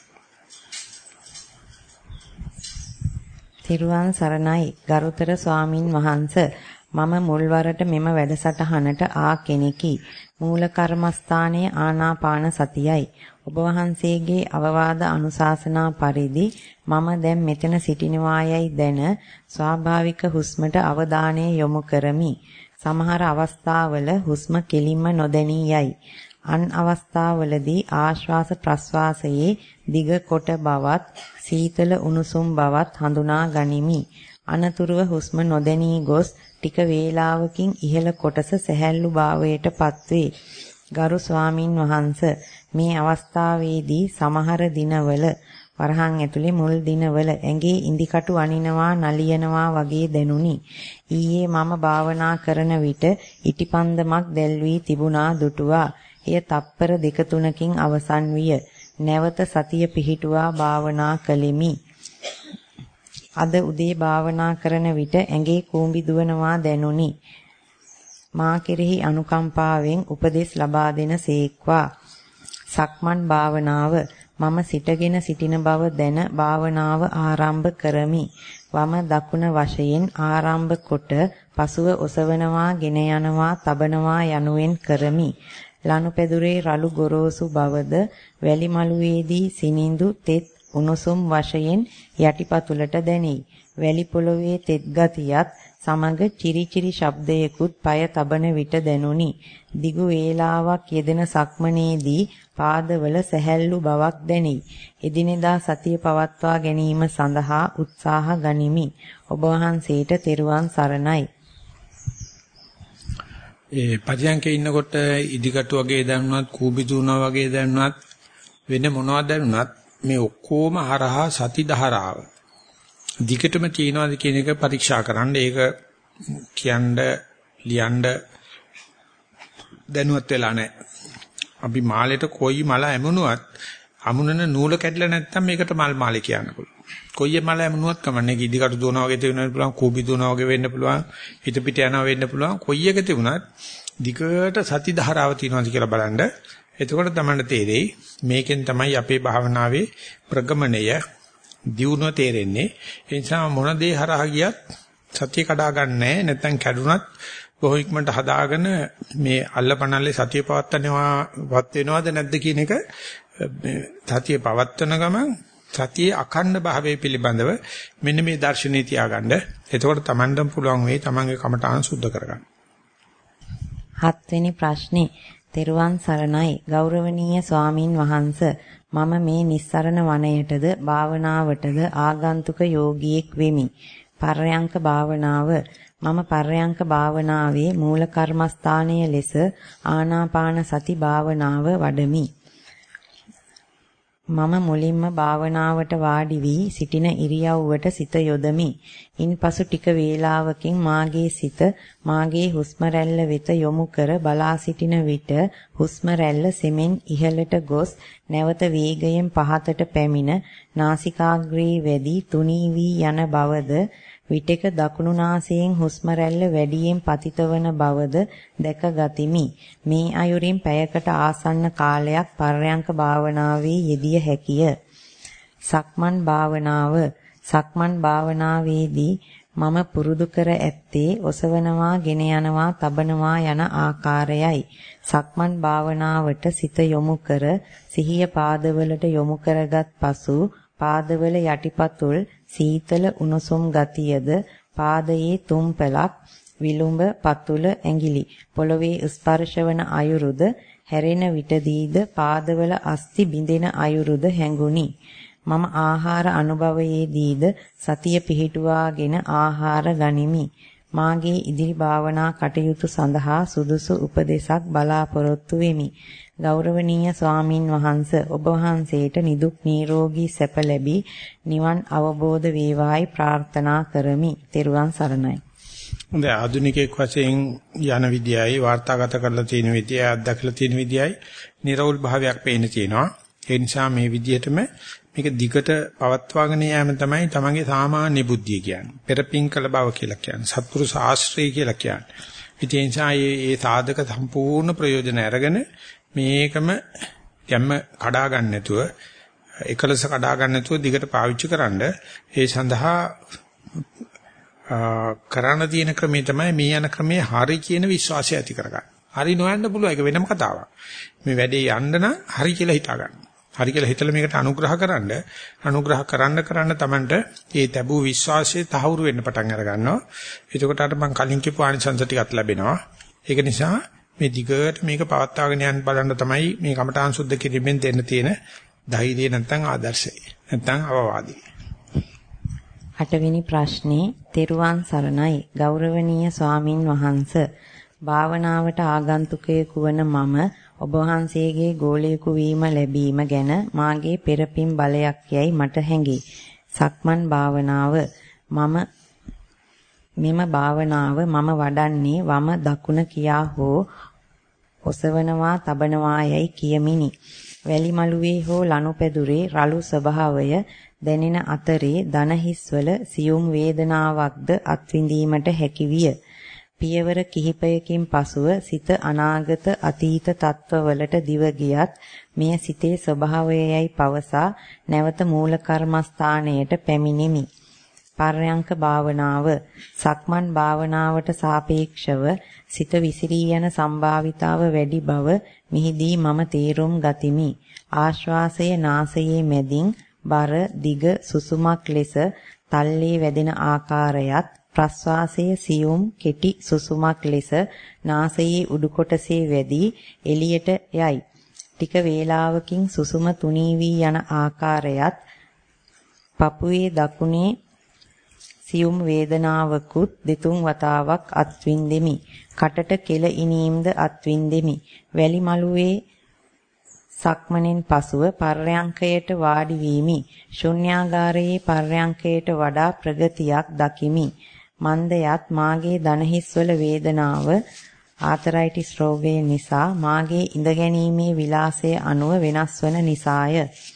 තිරුවන් සරණයි ගරුතර ස්වාමින් වහන්සේ මම මුල්වරට මෙම වැඩසටහනට ආ කෙනෙකි. මූල කර්මස්ථානයේ ආනාපාන සතියයි. ඔබ වහන්සේගේ අවවාද අනුශාසනා පරිදි මම දැන් මෙතන සිටිනවායයි දැන ස්වාභාවික හුස්මට අවධානය යොමු කරමි. සමහර අවස්ථාවල හුස්ම කෙලින්ම නොදැනී යයි. අන් අවස්ථාවලදී ආශ්වාස ප්‍රශ්වාසයේ දිග කොට බවත් සීතල උණුසුම් බවත් හඳුනා ගනිමි. අනතුරුව හුස්ම නොදැනී ගොස් ටික වේලාවකින් ඉහළ කොටස සැහැල්ලු භාවයට පත්වේ. ගරු ස්වාමින් වහන්සේ මේ අවස්ථාවේදී සමහර දිනවල වරහන් ඇතුලේ මුල් දිනවල ඇඟේ ඉදිකටු අනිනවා නලියනවා වගේ දැනුනි. ඊයේ මම භාවනා කරන විට ඉටිපන්දමක් දැල්වී තිබුණා දුටුවා. එය තප්පර දෙක තුනකින් අවසන් විය. නැවත සතිය පිහිටුවා භාවනා කළෙමි. අද උදේ භාවනා කරන විට ඇඟේ කූඹි දුවනවා දැනුනි. මා කෙරෙහි අනුකම්පාවෙන් උපදෙස් ලබා දෙන සේක්වා. සක්මන් භාවනාව මම සිටගෙන සිටින බව දැන භාවනාව ආරම්භ කරමි. වම දකුණ වශයෙන් ආරම්භ කොට පසුව ඔසවනවා, ගෙන යනවා, තබනවා යනුවෙන් කරමි. ලනුපැදුරේ රළු ගොරෝසු බවද වැලි මළුවේදී සිනිඳු තෙත් උණුසුම් වශයෙන් යටිපතුලට දැනේ. වැලි පොළවේ තෙත් ගතියත් සමග චිරි චිරි ශබ්දයකුත් পায় තබන විට දැනුනි. දිගු වේලාවක් යෙදෙන සක්මනේදී පාදවල සැහැල්ලු බවක් දැනේ. එදිනෙදා සතිය පවත්වා ගැනීම සඳහා උත්සාහ ගනිමි. ඔබ වහන්සේට තෙරුවන් සරණයි. ඒ පරියන්කේ ඉන්නකොට ඉදිකටු වගේ දැනුණත්, කූඹි දුවනවා වගේ දැනුණත්, වෙන මොනවද දැනුණත් මේ ඔක්කොම හරහා සති ධාරාව දිගටම තියනවාද කියන එක පරීක්ෂා කරන්න. ඒක කියන්න ලියන්න දැනුවත් වෙලා නැහැ. අපි මාළේට කොයි මල ඇමුණුවත් අමුණන නූල කැඩලා නැත්නම් මේකට මල් මාලේ කියන්න පුළුවන්. කොයි මල ඇමුණුවත් කමන්නේ ඉදිකට දුවනවා වගේ තියෙන්න පුළුවන්, කූඹි දුවනවා වගේ වෙන්න පුළුවන්, හිත පිට යනවා වෙන්න පුළුවන්. කොයි එක තිබුණත් දිගට සති ධාරාව තියනවාද කියලා බලන්න. එතකොට තමයි තේරෙයි මේකෙන් තමයි අපේ භාවනාවේ ප්‍රගමණය දියුණුව තේරෙන්නේ. ඒ නිසා මොන දේ හරහා ගියත් සතිය කඩා ගන්නෑ. නැත්නම් කැඩුනත් බොහෝ ඉක්මනට හදාගෙන මේ අල්ලපනල්ලේ සතිය පවත්වනවා වත් වෙනවද නැද්ද කියන එක සතිය පවත්වන ගමන් සතියේ අඛණ්ඩ භාවය පිළිබඳව මෙන්න මේ දර්ශනේ තියාගන්න. එතකොට Tamandam පුළුවන් වෙයි තමන්ගේ කමඨාන් සුද්ධ කරගන්න. හත්වෙනි ප්‍රශ්නේ තෙරුවන් සරණයි ගෞරවනීය ස්වාමින් වහන්සේ මම මේ නිස්සරණ වනයේටද භාවනාවටද ආගන්තුක යෝගියෙක් වෙමි. පර්යංක භාවනාව මම පර්යංක භාවනාවේ මූල කර්මස්ථානයේ ලෙස ආනාපාන සති භාවනාව වඩමි. මම මුලින්ම භාවනාවට වාඩි වී සිටින ඉරියව්වට සිත යොදමි. ඉන්පසු ටික වේලාවකින් මාගේ සිත මාගේ හුස්ම රැල්ල වෙත යොමු කර බලා සිටින විට හුස්ම රැල්ල සෙමෙන් ඉහළට ගොස් නැවත වේගයෙන් පහතට පැමිණ නාසිකාග්‍රේ වැඩි තුනී වී යන බවද විටක දකුණු නාසයෙන් හුස්ම රැල්ල වැඩියෙන් පතිතවන බවද දැක ගතිමි. මේ අයුරින් පැයකට ආසන්න කාලයක් පර්යංක භාවනාවේ යෙදිය හැකිය. සක්මන් භාවනාව සක්මන් භාවනාවේදී මම පුරුදු කර ඇත්තේ ඔසවනවා, ගෙන යනවා, තබනවා යන ආකාරයයි. සක්මන් භාවනාවට සිත යොමු කර සිහිය පාදවලට යොමු කරගත් පසු පාදවල යටිපතුල් සීතල උණුසුම් ගතියද පාදයේ තුම්පලක් විලුඹ පතුල ඇඟිලි පොළවේ ස්පර්ශවන අයුරුද හැරෙන විටදීද පාදවල අස්ති බිඳෙන අයුරුද හැඟුනි. මම ආහාර අනුභවයේදීද සතිය පිහිටුවාගෙන ආහාර ගනිමි. මාගේ ඉදිරි භාවනා කටයුතු සඳහා සුදුසු උපදෙසක් බලාපොරොත්තු වෙමි. ගෞරවනීය ස්වාමින් වහන්සේ ඔබ වහන්සේට නිදුක් නිරෝගී සැප ලැබී නිවන් අවබෝධ වේවායි ප්‍රාර්ථනා කරමි. ත්වන් සරණයි. හොඳයි, ආධුනිකයෙක් වශයෙන් යන විදියයි වාර්තාගත කරලා තියෙන විදියයි අත්දැකලා තියෙන විදියයි නිර්වෘල් භාවයක් පේන්න තියෙනවා. ඒ නිසා මේ විදියටම මේක දිගට පවත්වාගෙන යෑම තමයි තමන්ගේ සාමාන්‍ය බුද්ධිය කියන්නේ. පෙරපින් කළ බව කියලා කියන්නේ. සත්පුරුෂ ආශ්‍රය කියලා කියන්නේ. ඒ නිසා මේ සාධක සම්පූර්ණ ප්‍රයෝජන අරගෙන මේකම යම්ම කඩා ගන්න නැතුව එකලස කඩා ගන්න නැතුව දිගට පාවිච්චි කරන්න ඒ සඳහා කරණ තියෙන ක්‍රමය තමයි මේ යන ක්‍රමයේ හරි කියන විශ්වාසය ඇති කරගන්න. හරි නොයන්න පුළුවන් ඒක වෙනම කතාවක්. මේ වැඩේ යන්න නම් හරි කියලා හිතා ගන්න. හරි කියලා හිතලා මේකට අනුග්‍රහ කරන්න අනුග්‍රහ කරන්න කරන්න Tamanට ඒ තැබූ විශ්වාසයේ තහවුරු වෙන්න පටන් අර ගන්නවා. එතකොට අර මම කලින් කියපු ආනිසංස ටිකත් ලැබෙනවා. ඒක නිසා මේ දිගට මේක පවත්වාගෙන යන්න බලන්න තමයි මේ කමඨාන් සුද්ධ කිරීමෙන් දෙන්න තියෙන ධෛර්යය නැත්නම් ආදර්ශය. නැත්නම් අවවාදී. අටවෙනි ප්‍රශ්නේ තෙරුවන් සරණයි ගෞරවනීය ස්වාමින් වහන්සේ භාවනාවට ආගන්තුකයෙකු වන මම ඔබ වහන්සේගේ ගෝලයෙකු වීම ලැබීම ගැන මාගේ පෙරපින් බලයක් යයි මට හැඟේ. සක්මන් භාවනාව මම මෙම භාවනාව මම වඩන්නේ වම දකුණ කියා හෝ ඔසවනවා තබනවා යයි කියමිනි. වැලි මළුවේ හෝ ලනුපැදුරේ රළු ස්වභාවය දැනෙන අතරේ දන හිස්වල සියුම් වේදනාවක්ද අත්විඳීමට හැකිවිය. පියවර කිහිපයකින් පසුව සිත අනාගත අතීත තත්වවලට දිව ගියත් මෙය සිතේ ස්වභාවයයි පවසා නැවත මූල කර්මස්ථානයට පැමිණෙමි. පර්යංක භාවනාව සක්මන් භාවනාවට සාපේක්ෂව සිත විසිරී යන සම්භාවිතාව වැඩි බව මිහිදී මම තේරුම් ගතිමි. ආශ්වාසයේ නාසයේ මැදින් බර දිග සුසුමක් ලෙස තල්ලේ වැදෙන ආකාරයත් ප්‍රශ්වාසයේ සියුම් කෙටි සුසුමක් ලෙස නාසයේ උඩු කොටසේ වැදී එළියට යයි. ටික වේලාවකින් සුසුම තුනී වී යන ආකාරයත් පපුවේ දකුණේ සියුම් වේදනාවකුත් දෙතුන් වතාවක් අත්විඳෙමි. කටට කෙල ඉනීම්ද අත්විඳෙමි. වැලි මළුවේ සක්මණෙන් පසුව පර්යංකයට වාඩි වීමි. ශුන්‍යාගාරයේ පර්යංකයට වඩා ප්‍රගතියක් දකිමි. මන්දයත් මාගේ දනහිස්වල වේදනාව ආතරයිටිස් රෝගය නිසා මාගේ ඉඳගැනීමේ විලාසය අනුව වෙනස් වන නිසාය.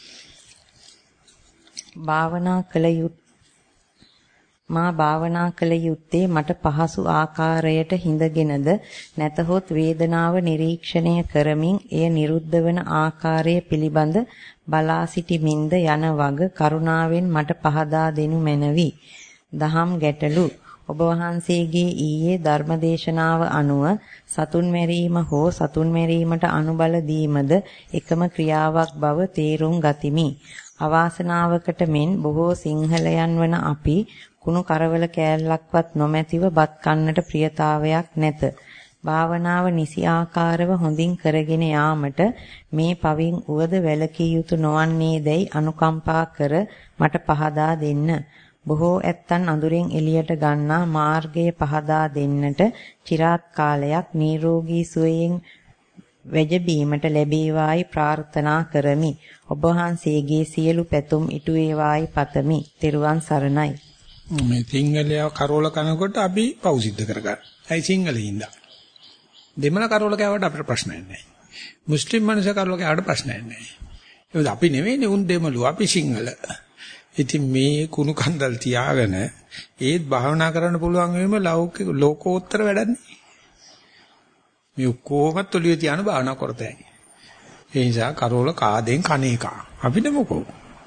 භාවනා කළ යුත් මා භාවනා කළ යුත්තේ මට පහසු ආකාරයට හිඳගෙනද නැතහොත් වේදනාව නිරීක්ෂණය කරමින් එය නිරුද්ධ වන ආකාරය පිළිබඳ බලා සිටිමින්ද යන වග කරුණාවෙන් මට පහදා දෙනු මැනවි. දහම් ගැටලු ඔබ වහන්සේගේ ඊයේ ධර්මදේශනාව අනුව සතුන් මැරීම හෝ සතුන් මැරීමට අනුබල දීමද එකම ක්‍රියාවක් බව තේරුම් ගතිමි. අවාසනාවකට මෙන් බොහෝ සිංහලයන් වන අපි කුණු කරවල කෑල්ලක්වත් නොමැතිව බත් කන්නට ප්‍රියතාවයක් නැත. භාවනාව නිසි ආකාරව හොඳින් කරගෙන යාමට මේ පවින් උවද වැළකී යුතු නොවන්නේදයි අනුකම්පා කර මට පහදා දෙන්න. බොහෝ ඇත්තන් අඳුරෙන් එළියට ගන්නා මාර්ගය පහදා දෙන්නට চিරාත් කාලයක් නිරෝගී සුවයෙන් වැජබීමට ලැබේවායි ප්‍රාර්ථනා කරමි. ඔබ වහන්සේගේ සියලු පැතුම් ඉටු වේවායි පතමි. තෙරුවන් සරණයි. මේ සිංහලයා කරෝල කනකොට අපි පව් සිද්ධ කරගන්න. ඇයි සිංහලෙින්ද? දෙමළ කරෝල කෑවට අපිට ප්‍රශ්නයක් නැහැ. මුස්ලිම් මිනිස්සු කරෝල කෑවට ප්‍රශ්නයක් නැහැ. ඒක අපි නෙවෙයිනේ උන් දෙමළු අපි සිංහල. ඉතින් මේ කුණු කන්දල් තියාගෙන ඒත් භාවනා කරන්න පුළුවන් වෙම ලෞකික ලෝකෝත්තර වැඩන්නේ. මේ කොහොමත් ඔලිය තියාන භාවනා කරතයි. ඒ නිසා කරෝල කාදෙන් කණ එක. අපිට මොකෝ.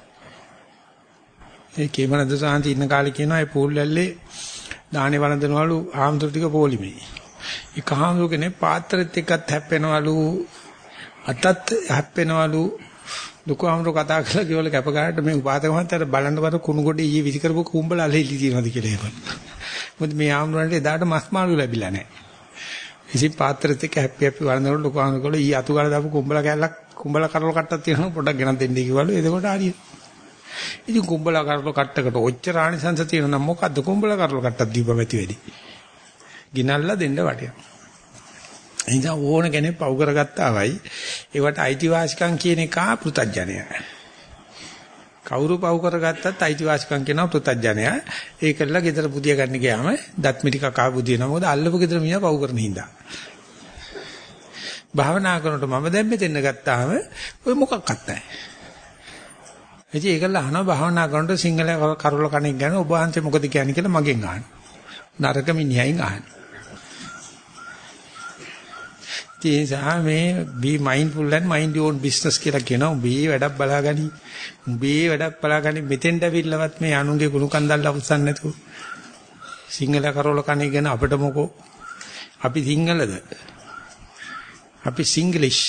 ඒ කේමනද සාන්ති ඉන්න කාලේ කියනවා ඒ පූල් ඇල්ලේ දාහනේ වළඳනවලු ආම්තුරු ටික පොලිමේ. ඒ කහාමුරු කෙනේ පාත්‍රෙත් එක්කත් හැප්පෙනවලු අතත් හැප්පෙනවලු ලොකු ආම්තුරු කතා කරලා කිව්වල කැප ගන්නට මේ උපාසක මහත්තයාට බලන්න බර කුණු කොටේ ඊයේ විසි කරපු කුඹල අලෙලි තියෙනවද කියලා එහෙම. මොකද මේ ආම්තුරුන්ට එදාට මස් මාළු ලැබිලා නැහැ. ඉතින් පාත්‍රෙත් එක්ක හැප්පි හැප්පි වළඳනකොට ලොකු ආම්තුරු කළා ඊ අතු ගාලා දාපු කුඹල කැල්ලක් කුඹල කරල කට්ටක් තියෙනවා පොඩ්ඩක් ගෙනත් දෙන්න කිව්වලු. එතකොට හරියට ඉතින් කුඹල කරල කට්ටකට ඔච්චර ආනිසංස තියෙනවා නම් මොකද්ද කුඹල කරල කට්ටක් දීපම ඇති වෙඩි. ගිනල්ලා දෙන්න වටිනවා. එනිසා ඕන කෙනෙක් පව් කරගත්තාවයි ඒවට අයිතිවාසිකම් කියන එක පෘතජ්ජනය. කවුරු පව් කරගත්තත් අයිතිවාසිකම් කියනවා පෘතජ්ජනය. ඒකල්ලා ගෙදර පුදිය ගන්න ගියාම දත් මිටි කකා පුදියනවා. මොකද අල්ලපු ගෙදර මියා පව් කරන හින්දා. භාවනා කරනකොට මම දැන් මෙතෙන් ගත්තාම ඔය මොකක්වත් නැහැ. ඉතින් ඒකල අහනවා භාවනා කරනකොට සිංහල කරවල කණෙක් ගැන ඔබ වහන්සේ මොකද කියන්නේ කියලා මගෙන් අහනවා. නරක මිනිහයින් අහනවා. ඒ නිසා මේ be mindful and mind your own business කියලා කියනවා. උඹේ වැඩක් බලාගනි. උඹේ වැඩක් බලාගනි මෙතෙන්ට ඇවිල්ලවත් මේ අනුන්ගේ කුණු කන්දල් අවසන් නැතුව. සිංහල කරවල කණෙක් ගැන අපිට මොකෝ? අපි සිංහලද? අපි සිංග්ලිෂ්.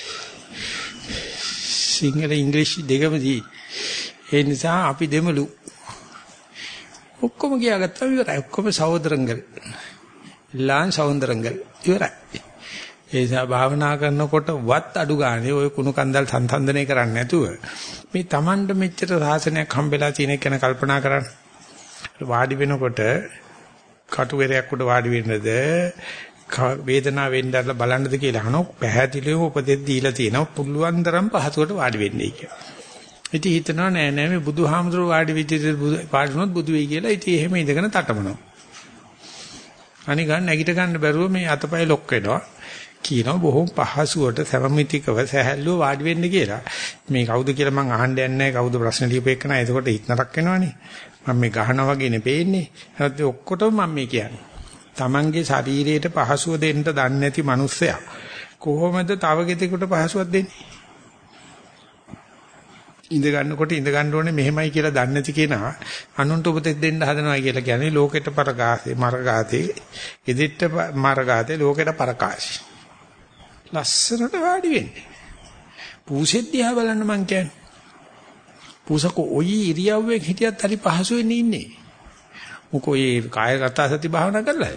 සිංහල ඉංග්‍රීසි දෙකම දී. ඒ නිසා අපි දෙමළු ඔක්කොම ගියාගත්තා ඉවරයි. ඔක්කොම සහෝදරංගල්. ලාන් සහෝදරංගල් ඉවරයි. ඒ නිසා භාවනා කරනකොට වත් අඩු ගානේ ඔය කුණු කන්දල් සංසන්දනය කරන්නේ නැතුව මේ Tamanට මෙච්චර සාසනයක් හම්බෙලා තියෙන එක ගැන කල්පනා කරන්න. වාඩි වෙනකොට කටුවෙරයක් උඩ වාඩි වෙන්නද වේදනාව වෙන්නදලා බලන්නද කියලා අහනවා. පැහැදිලිව උපදෙස් දීලා තියෙනවා. පුළුවන් තරම් පහසුවට වාඩි වෙන්නයි කියලා. ඉතින් හිතනවා නෑ නෑ මේ බුදුහාමුදුරුවෝ වාඩි විදිහට වාඩිනොත් බුදු වෙයි කියලා. ඉතින් එහෙම ඉඳගෙන තටමනවා. අනික ගන්න නැගිට ගන්න බැරුව මේ අතපය ලොක් වෙනවා. කියනවා බොහොම පහසුවට සමමිතිකව සහැල්ලුව වාඩි වෙන්න කියලා. මේ කවුද කියලා මං අහන්න යන්නේ නැහැ. කවුද ප්‍රශ්න ලියපෙන්න නැහැ. එතකොට හිත නරක වෙනවනේ. මම මේ ගහනවා වගේ නෙපෙන්නේ. ඒත් ඔක්කොටම මම මේ කියන්නේ. Tamange ශරීරයට පහසුව දෙන්න දන්නේ නැති මිනිස්සයා කොහොමද තව කෙනෙකුට පහසුවක් දෙන්නේ? ඉඳ ගන්නකොට ඉඳ ගන්න ඕනේ මෙහෙමයි කියලා දන්නේ නැති කෙනා අනුන්ට උපදෙස් දෙන්න හදනවා කියලා කියන්නේ ලෝකෙට පරගාසේ මරගාතේ එදිට මරගාතේ ලෝකෙට පරකාශි. ලස්සනට වාඩි වෙන්නේ. පූසෙත් දිහා බලන්න මං කියන්නේ. පූසක ඔයි ඉරියව්වෙන් හිටියත් හරි පහසු වෙන්නේ ඉන්නේ. මොකෝ ඒ කායගත සති භාවනා කරලා.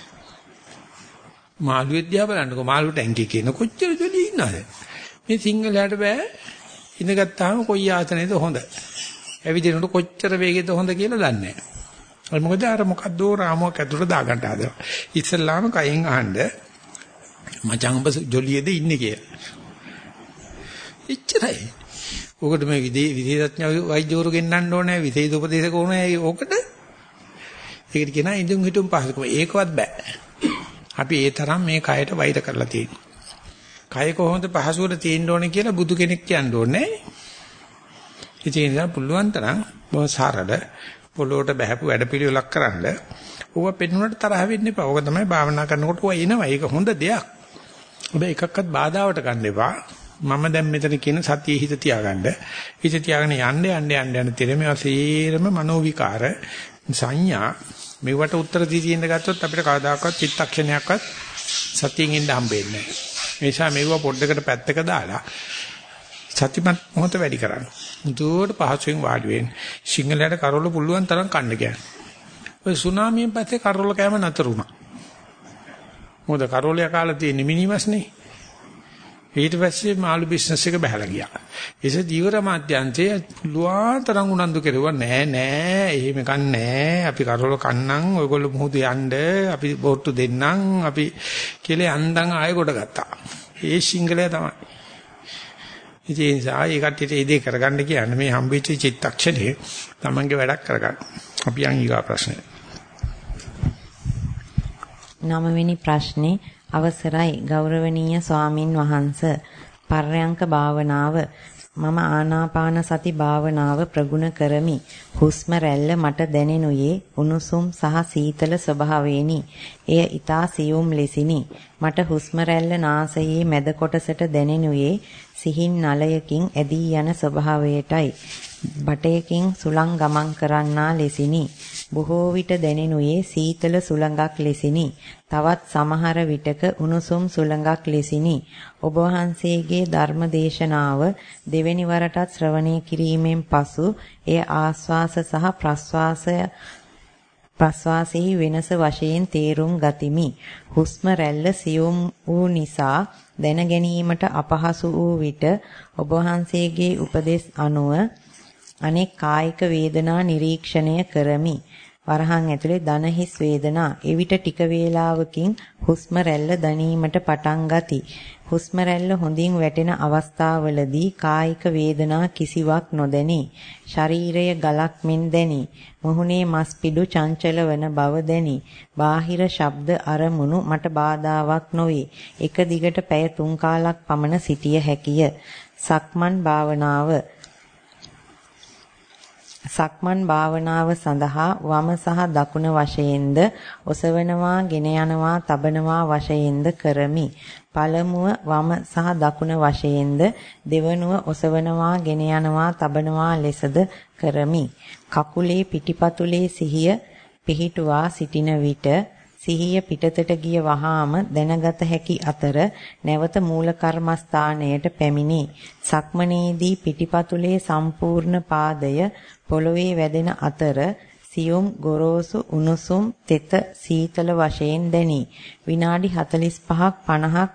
මාළුවෙක් දිහා බලන්නකෝ මාළුවට ඇඟේ කියන කොච්චර ජොලි ඉන්නවද? මේ සිංහලයට බෑ. ඉඳගත්තාම කොයි ආසනයේද හොඳ? ඇවිදිනකොට කොච්චර වේගෙද හොඳ කියලා දන්නේ නැහැ. මොකද අර මොකද්ද රාමුවක් ඇතුළට දාගන්න හදනවා. ඉස්සල්ලාම කයෙන් අහන්න මචං ඔබ ජොලියේද ඉන්නේ කියලා. එච්චරයි. ඔකට මේ විදේ විදේශඥ වෛද්‍යවරු ගෙන්නන්න ඕනේ, විදේශ උපදේශක ඕනේ. ඕකට ඒකට කියනවා ඉඳුන් හිටුම් පහසුකම. ඒකවත් බෑ. අපි ඒ තරම් මේ කයට වෛර කරලා තියෙනවා. කය කොහොමද පහසුවට තියෙන්න ඕනේ කියලා බුදු කෙනෙක් කියන්න ඕනේ. ඉතින් ඒක පුළුවන් තරම් බොහොම සරල පොළොවට බහැපු වැඩපිළිවෙලක් කරන්න. ඕව පෙන්නුනට තරහ වෙන්න එපා. ඕක තමයි භාවනා කරනකොට ඕව එනවා. ඒක හොඳ දෙයක්. හැබැයි එකක්වත් බාධාවට ගන්න එපා. මම දැන් මෙතන කියන සතියේ හිත තියාගන්න. හිත තියාගෙන යන්න යන්න යන්න යන තෙර මේවා සේරම මනෝ විකාර සංඥා මේවට උත්තර දී තියෙන ගත්තොත් අපිට කවදාකවත් චිත්තක්ෂණයක්වත් සතියෙන් ඉන්න හම්බෙන්නේ නැහැ. ඒ නිසා මේවා පොඩ්ඩකට පැත්තක දාලා සතිමත් මොහොත වැඩි කරන්න. මුදුවට පහසුවෙන් වාඩි වෙන්න. සිංහලයට කරවල පුළුවන් තරම් කන්න ගියා. ඔය සුනාමියෙන් පස්සේ කරවල කෑම නතර වුණා. මොකද කරවල කාලා තියෙන මිනිමස්නේ. ඊට පස්සේ මාළු බිස්නස් එක බහලා ගියා. ඒස දීවර මාධ්‍යන්තයේ පුළුවන් තරම් උනන්දු කෙරුවා නෑ නෑ එහෙම කන්නේ නෑ. අපි කරවල කන්නම් ඔයගොල්ලෝ මුහුද යන්න අපි බෝට්ටු දෙන්නම් අපි කියලා යන්දන් ආයෙ කොට ගත්තා. ඒ සිංගලයා තමයි. ඉතින් ඒ නිසා ඒ කට්ටියට ඒ දේ කරගන්න කියන්නේ මේ හම්බෙච්ච චිත්තක්ෂණේ තමන්ගේ වැඩක් කරගන්න. අපි යන් ඊගා ප්‍රශ්නේ. නවවෙනි ප්‍රශ්නේ අවසරයි ගෞරවනීය ස්වාමින් වහන්සේ පර්යංක භාවනාව මම ආනාපාන සති භාවනාව ප්‍රගුණ කරමි. හුස්ම රැල්ල මට දැනෙනුයේ උණුසුම් සහ සීතල ස්වභාවයෙනි. එය ඊතා සියුම් ලෙසිනි. මට හුස්ම රැල්ල නාසයේ මැද කොටසට දැනෙනුයේ සිහින් නලයකින් ඇදී යන ස්වභාවයටයි. බටයකින් සුළං ගමන් කරන්නා ලෙසිනි. බොහෝ විට දැනෙනුයේ සීතල සුළඟක් ලෙසිනි. තවත් සමහර විටක උණුසුම් සුළඟක් ලෙසිනි. ඔබ වහන්සේගේ ධර්ම දේශනාව දෙවෙනි වරටත් ශ්‍රවණය කිරීමෙන් පසු එය ආස්වාස සහ ප්‍රස්වාසය ප්‍රස්වාසයේ වෙනස වශයෙන් තේරුම් ගතිමි. හුස්ම රැල්ල සියුම් වූ නිසා දැන ගැනීමට අපහසු වූ විට ඔබ වහන්සේගේ උපදෙස් අනුව අනෙක් කායික වේදනා නිරීක්ෂණය කරමි. වරහන් ඇතුලේ දන හිස් වේදනා එවිට ටික වේලාවකින් හුස්ම රැල්ල දැනීමට පටන් ගති. හුස්ම රැල්ල හොඳින් වැටෙන අවස්ථාවලදී කායික වේදනා කිසිවක් නොදැනී ශරීරය ගලක් මෙන් දැනී මුහුණේ මස් පිඩු චංචල වන බව දැනී බාහිර ශබ්ද අරමුණු මට බාධාවක් නොවේ. එක දිගට පැය තුන් කාලක් පමණ සිටිය හැකිය. සක්මන් භාවනාව සක්මන් භාවනාව සඳහා වම සහ දකුණ වශයෙන්ද ඔසවනවා, ගෙන යනවා, තබනවා වශයෙන්ද කරමි. පළමුව වම සහ දකුණ වශයෙන්ද, දෙවනුව ඔසවනවා, ගෙන යනවා, තබනවා ලෙසද කරමි. කකුලේ පිටිපතුලේ සිහිය පිහිටුවා සිටින විට සිහිය පිටතට ගිය වහාම දැනගත හැකි අතර නැවත මූල කර්මස්ථානයට පැමිණේ. සක්මනේදී පිටිපතුලේ සම්පූර්ණ පාදය පොළවේ වැදෙන අතර සියුම් ගොරෝසු උණුසුම් තෙත සීතල වශයෙන් දැනේ. විනාඩි හතළිස් පහක් පනහක්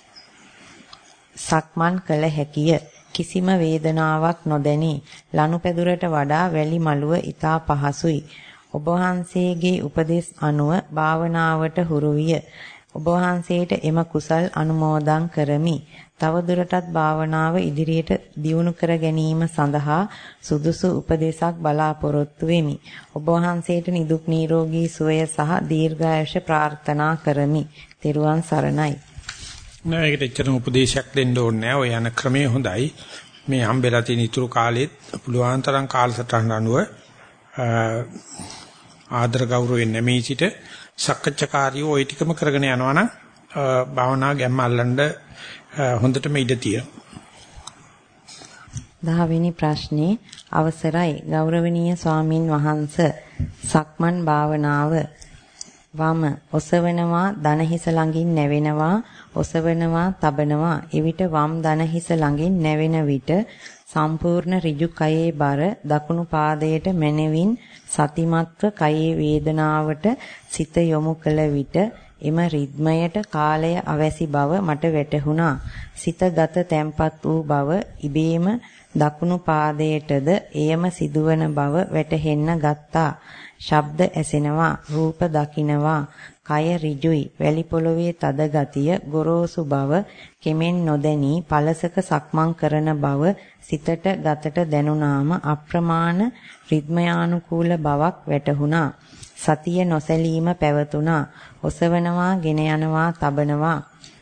සක්මන් කළ හැකිය. කිසිම වේදනාවක් නොදැනී. ලනුපැදුරට වඩා වැලි මළුව ඉතා පහසුයි. ඔබ වහන්සේගේ උපදෙස් අනුව භාවනාවට හුරු විය. ඔබ වහන්සේට එම කුසල් අනුමෝදන් කරමි. තවදුරටත් භාවනාව ඉදිරියට දියුණු කර ගැනීම සඳහා සුදුසු උපදේශක් බලාපොරොත්තු වෙමි. ඔබ වහන්සේට නිදුක් නිරෝගී සුවය සහ දීර්ඝායුෂ ප්‍රාර්ථනා කරමි. තෙරුවන් සරණයි. නෑ ඒකට එච්චරම උපදේශයක් දෙන්න ඕනේ නෑ. ඔය යන ක්‍රමය හොඳයි. මේ හම්බෙලා තියෙන ඉතුරු කාලෙත් පුළුවන් තරම් කාලසටහන අනුව ආදර ගෞරවයෙන් නැමී සිට සක්කච්ඡාකාරී ওই ටිකම කරගෙන යනවා නම් භාවනා ගැම්ම අල්ලන්න හොඳටම ඉඩ තියෙනවා. දහවෙනි ප්‍රශ්නේ අවසරයි ගෞරවනීය ස්වාමින් වහන්සේ සක්මන් භාවනාව වම ඔසවනවා දන හිස ළඟින් නැවෙනවා ඔසවනවා තබනවා එවිට වම් දන හිස ළඟින් නැවෙන විට සම්පූර්ණ ඍජු කයේ බර දකුණු පාදයට මැනවින් සතිමත්ව කයේ වේදනාවට සිත යොමු කළ විට එම රිද්මයට කාලය අවැසි බව මට වැටහුණා. සිතගත තැම්පත් වූ බව ඉබේම දකුණු පාදයටද එයම සිදුවන බව වැටහෙන්න ගත්තා. ශබ්ද ඇසෙනවා, රූප දකින්නවා, කය ඍජුයි, වැලි පොළවේ තද ගතිය, ගොරෝසු බව, කෙමෙන් නොදැනී පලසක සක්මන් කරන බව සිතට ගතට දැනුණාම අප්‍රමාණ රිද්මයානුකූල බවක් වැටහුණා. සතිය නොසැලීම පැවතුණා. ඔසවනවා, ගෙන යනවා, තබනවා.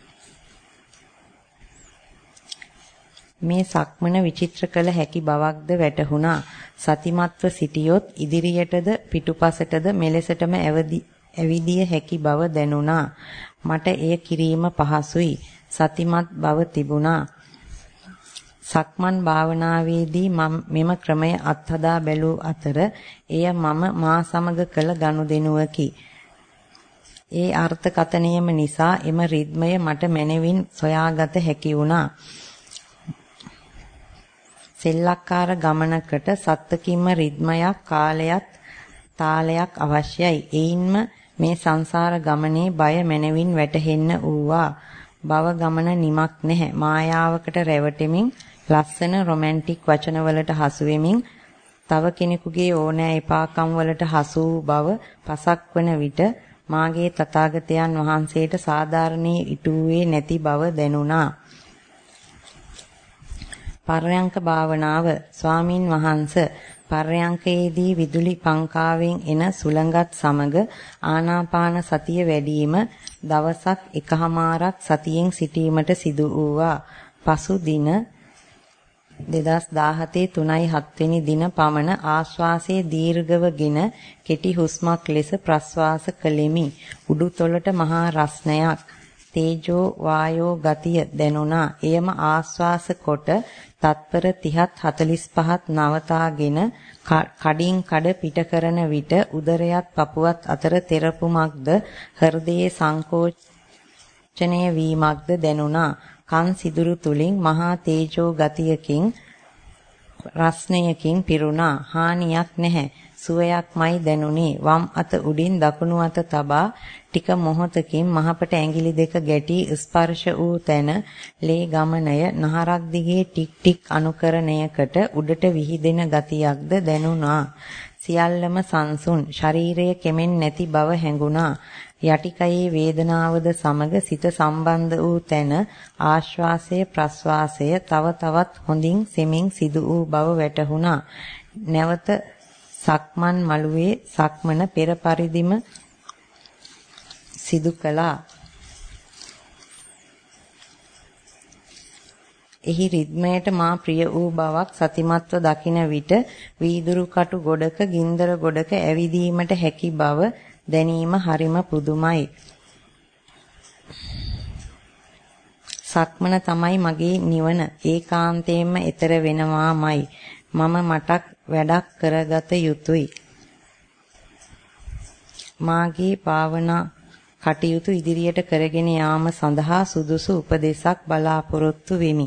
මේ සක්මන විචිත්‍ර කළ හැකි බවක්ද වැටහුණා. සතිමත්ව සිටියොත් ඉදිරියටද පිටුපසටද මෙලෙසටම ඇවිදිය හැකි බව දැනුණා. මට එය කිරීම පහසුයි. සතිමත් බව තිබුණා. සක්මන් භාවනාවේදී මෙම ක්‍රමය අත්හදා බැලූ අතර එය මම මා සමග කළ ගනුදෙනුවකි. ඒ අර්ථකථනයම නිසා එම රිද්මය මට මැනවින් සොයාගත හැකි වුණා. සෙල්ලක්කාර ගමනකට සත්තකින්ම රිද්මයක් කාලයක් තාලයක් අවශ්‍යයි. එයින්ම මේ සංසාර ගමනේ බය මැනවින් වැටහෙන්න ඌවා. භව ගමන නිමක් නැහැ. මායාවකට රැවටෙමින් ලස්සන රොමැන්ටික් වචනවලට හසු වෙමින් තව කෙනෙකුගේ ඕනෑ එපාකම් වලට හසු වූ බව පසක් වන විට මාගේ තථාගතයන් වහන්සේට සාධාරණේ ඉටුවේ නැති බව දැනුණා. පර්යංක භාවනාව. ස්වාමින් වහන්සේ පර්යංකයේදී විදුලි පංකාවෙන් එන සුළඟත් සමග ආනාපාන සතිය වැඩිම දවසක් එකහමාරක් සතියෙන් සිටීමට සිදු වූවා. පසු දින දෙදහස් දාහතේ තුනයි හත් වෙනි දින පමණ ආශ්වාසයේ දීර්ඝවගෙන කෙටි හුස්මක් ලෙස ප්‍රශ්වාස කළෙමි. උඩුතොලට මහා රස්නයක් තේජෝ වායෝ ගතිය දැනුණා. එයම ආශ්වාස කොට තත්පර තිහත් හතළිස් පහත් නවතාගෙන කඩින් කඩ පිට කරන විට උදරයත් පපුවත් අතර තෙරපුමක්ද හෘදයේ සංකෝචනය වීමක්ද දැනුණා. කන් සිදුරු තුලින් මහා තේජෝ ගතියකින් රස්නයකින් පිරුණා. හානියක් නැහැ. සුවයක්මයි දැනුනේ. වම් අත උඩින් දකුණු අත තබා ටික මොහොතකින් මහපට ඇඟිලි දෙක ගැටි ස්පර්ශ වූ තැන ලේ ගමනය නහරක් දිගේ ටික් ටික් අනුකරණයකට උඩට විහිදෙන ගතියක්ද දැනුණා. සියල්ලම සංසුන්. ශරීරය කෙමෙන් නැති බව හැඟුණා. යටිකයේ වේදනාවද සමග සිත සම්බන්ධ වූ තැන ආශ්වාසය ප්‍රශ්වාසය තව තවත් හොඳින් සෙමින් සිදු වූ බව වැටහුණා. නැවත සක්මන් මළුවේ සක්මන පෙර පරිදිම සිදු කළා. එහි රිද්මයට මා ප්‍රිය වූ බවක් සතිමත්ව දකින විට වීදුරු කටු ගොඩක ගින්දර ගොඩක ඇවිදීමට හැකි බව දැනීම හරිම පුදුමයි. සක්මන තමයි මගේ නිවන. ඒකාන්තයෙන්ම ඈතර වෙනවාමයි. මම මටක් වැඩක් කරගත යුතුයි. මාගේ භාවනා කටයුතු ඉදිරියට කරගෙන යාම සඳහා සුදුසු උපදේශක් බලාපොරොත්තු වෙමි.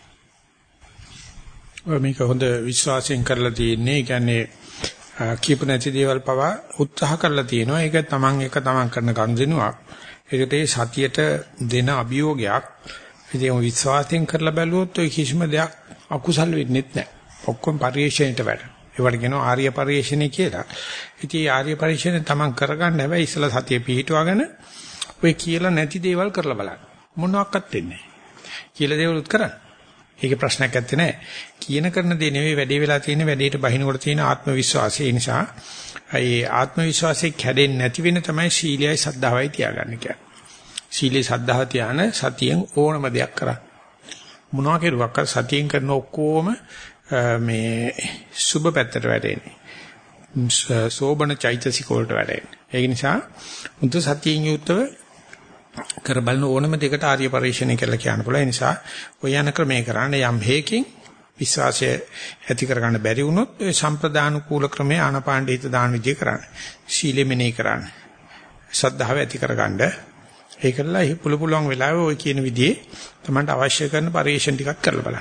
ඔය මේක හොඳ විශ්වාසයෙන් කරලා තියෙන්නේ. ඒ කියන්නේ කීප නැති දේවල් පවා උත්සාහ කරලා තියෙනවා. ඒක තමන් එක තමන් කරන කන්දිනුවක්. ඒකට ඒ සතියට දෙන අභියෝගයක්. ඉතින් විශ්වාසයෙන් කරලා බැලුවොත් ඔය කිසිම දෙයක් අකුසල් වෙන්නේ නැහැ. ඔක්කොම පරිේශණයට වැඩ. ඒවට කියනවා ආර්ය පරිේශණය කියලා. ඉතින් ආර්ය පරිේශණය තමන් කරගන්න හැබැයි ඉස්සලා සතිය පිහිටුවාගෙන ඔය කියලා නැති දේවල් කරලා බලන්න. මොනවාක්වත් වෙන්නේ නැහැ. කියලා දේවලුත් කරන්න. ඒකේ ප්‍රශ්නයක් නැත්තේ නෑ. කියන කරන දේ නෙවෙයි වැඩේ වෙලා තියෙන වැඩේට බහිනකොට තියෙන ආත්ම විශ්වාසය. ඒ නිසා ඒ ආත්ම විශ්වාසය කැඩෙන්නේ නැති වෙන තමයි සීලයයි සද්ධාවයි තියාගන්න කියන්නේ. සීලේ සද්ධාව තියාන සතියෙන් ඕනම දෙයක් කරන්න. මොනවා කෙරුවක් සතියෙන් කරන ඔක්කොම මේ සුබ පැත්තට වැටෙන්නේ. සෝබන චෛතසික වලට වැටෙන්නේ. ඒ නිසා මුතු සතියෙන් යුක්තව කර බලන ඕනම දෙකට ආර්ය පරිශ්‍රණය කියලා කියන්න පුළුවන්. ඒ නිසා ඔය යන ක්‍රමයේ කරන්නේ යම් හේකින් විශ්වාසය ඇති කරගන්න බැරි වුණොත් ඒ සම්ප්‍රදානුකූල ක්‍රමයේ ආනපාණ්ඩ හිත දාන විදිය කරන්න. සීලෙ මෙනෙහි කරන්න. ශ්‍රද්ධාව ඇති කරගන්න. ඒකලා පුළු පුළුවන් වෙලාවෙ ඔය කියන විදිහේ තමන්ට අවශ්‍ය කරන පරිශ්‍රණ ටිකක් කරලා බලන්න.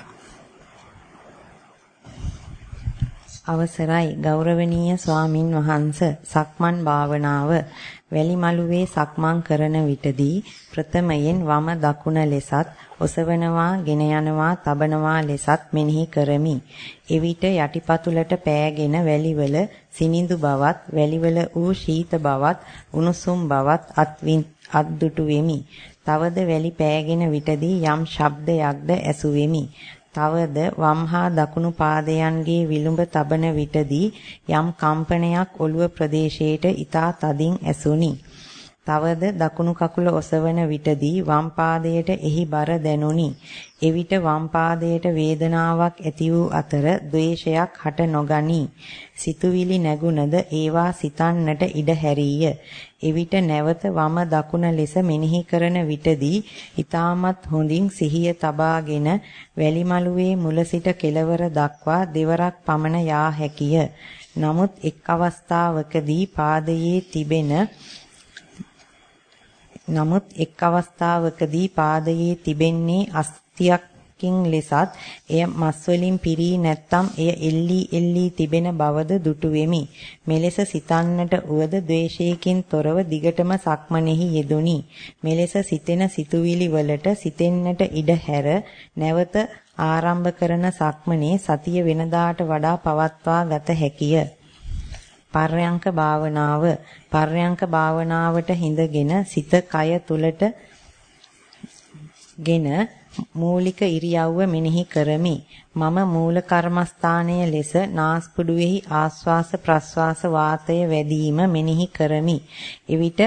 අවසරයි ගෞරවනීය ස්වාමින් වහන්සේ සක්මන් භාවනාව වැලි මළුවේ සක්මන් කරන විටදී ප්‍රථමයෙන් වම දකුණ ලෙසත් ඔසවනවා ගෙන යනවා තබනවා ලෙසත් මෙනෙහි කරමි. එවිට යටිපතුලට පෑගෙන වැලිවල සිනිඳු බවත් වැලිවල ඌ ශීත බවත් උණුසුම් බවත් අත්දුටු වෙමි. තවද වැලි පෑගෙන විටදී යම් ශබ්දයක්ද ඇසු වෙමි. තවද වම් හා දකුණු පාදයන්ගේ විලුඹ තබන විටදී යම් කම්පනයක් ඔළුව ප්‍රදේශයට ඊතා තදින් ඇසුනි. තවද දකුණු කකුල ඔසවන විටදී වම් පාදයට එහි බර දැනුනි. එවිට වම් පාදයට වේදනාවක් ඇති වූ අතර ද්වේෂයක් හට නොගනී. සිතුවිලි නැගුණද ඒවා සිතන්නට ඉඩ හැරිය. එවිට නැවත වම දකුණ ලෙස මෙනෙහි කරන විටදී ඊටමත් හොඳින් සිහිය තබාගෙන වැලිමලුවේ මුල සිට කෙළවර දක්වා දෙවරක් පමණ යා හැකිය. නමුත් එක් අවස්ථාවකදී පාදයේ තිබෙන නමුත් එක් අවස්ථාවකදී පාදයේ තිබෙන්නේ අස්තියකින් ලෙසත් එය මස් වලින් පිරී නැත්තම් එය එල්ලී එල්ලී තිබෙන බවද දුටු වෙමි. මෙලෙස සිතන්නට උවද ද්වේෂයකින් තොරව දිගටම සක්මනේහි යෙදුනි. මෙලෙස සිතෙන සිතුවිලි වලට සිතෙන්නට ඉඩ හැර නැවත ආරම්භ කරන සක්මනේ සතිය වෙනදාට වඩා පවත්වා ගත හැකිය. පර්යංක භාවනාව පර්යංක භාවනාවට හිඳගෙන සිත කය තුලට ගෙන මූලික ඉරියව්ව මෙනෙහි කරමි. මම මූල කර්මස්ථානයේ ලෙස නාස්පුඩුවෙහි ආස්වාස ප්‍රස්වාස වාතය වැඩිම මෙනෙහි කරමි. එවිට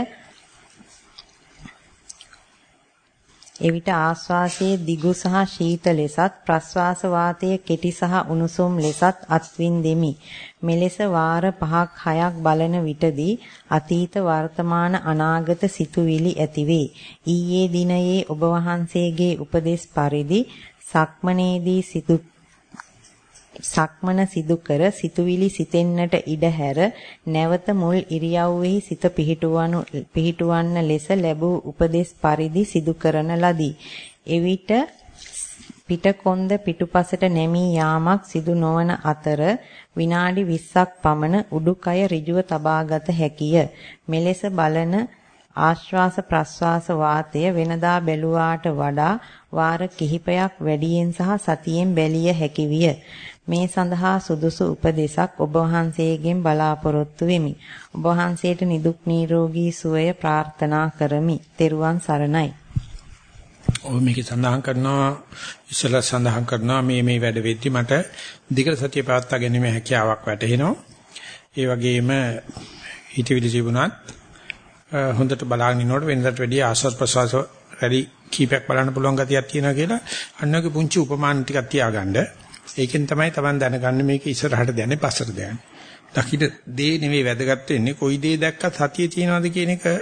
එවිට ආස්වාසයේ දිගු සහ ශීත ලෙසත් ප්‍රස්වාස වාතයේ කෙටි සහ උණුසුම් ලෙසත් අත්විඳෙමි. මෙලෙස වාර පහක් හයක් බලන විටදී අතීත වර්තමාන අනාගත සිතුවිලි ඇතිවේ. ඊයේ දිනයේ ඔබ වහන්සේගේ උපදෙස් පරිදි සක්මනේදී සිතු සක්මන සිදු කර සිතුවිලි සිතෙන්නට ඉඩ හැර නැවත මුල් ඉරියව්වෙහි සිත පිහිටුවනු පිහිටුවන්න ලෙස ලැබූ උපදෙස් පරිදි සිදු කරන ලදී. එවිට පිටකොන්ද පිටුපසට නැමී යාමක් සිදු නොවන අතර විනාඩි විස්සක් පමණ උඩුකය ඍජුව තබාගත හැකිය. මෙලෙස බලන ආශ්වාස ප්‍රශ්වාස වාතය වෙනදා බැලුවාට වඩා වාර කිහිපයක් වැඩියෙන් සහ සතියෙන් බැලිය හැකි විය. මේ සඳහා සුදුසු උපදේශක් ඔබ වහන්සේගෙන් බලාපොරොත්තු වෙමි. ඔබ වහන්සේට නිදුක් නිරෝගී සුවය ප්‍රාර්ථනා කරමි. ත්වන් සරණයි. ඔය මේකේ සඳහන් කරනවා ඉස්සලා සඳහන් කරනවා මේ මේ වැඩ වෙද්දි මට දිගට සතිය පවත්වා ගැනීම හැකියාවක් වැටහෙනවා. ඒ වගේම හිතවිලි ජීවුණත් හොඳට බලාගෙන ඉන්නකොට වෙනදට වැඩිය ආස්වාද ප්‍රසවාස වැඩි කීපයක් බලන්න පුළුවන් ගතියක් තියෙනවා කියලා අන්නගේ පුංචි උපමාන ටිකක් තියාගන්න. ඒකෙන් තමයි Taman දැනගන්නේ මේක ඉස්සරහට දැනේ පස්සට දැනේ. දකින්න දේ නෙවෙයි වැදගත් වෙන්නේ කොයි දේ දැක්කත් සතිය තියනවාද කියන එක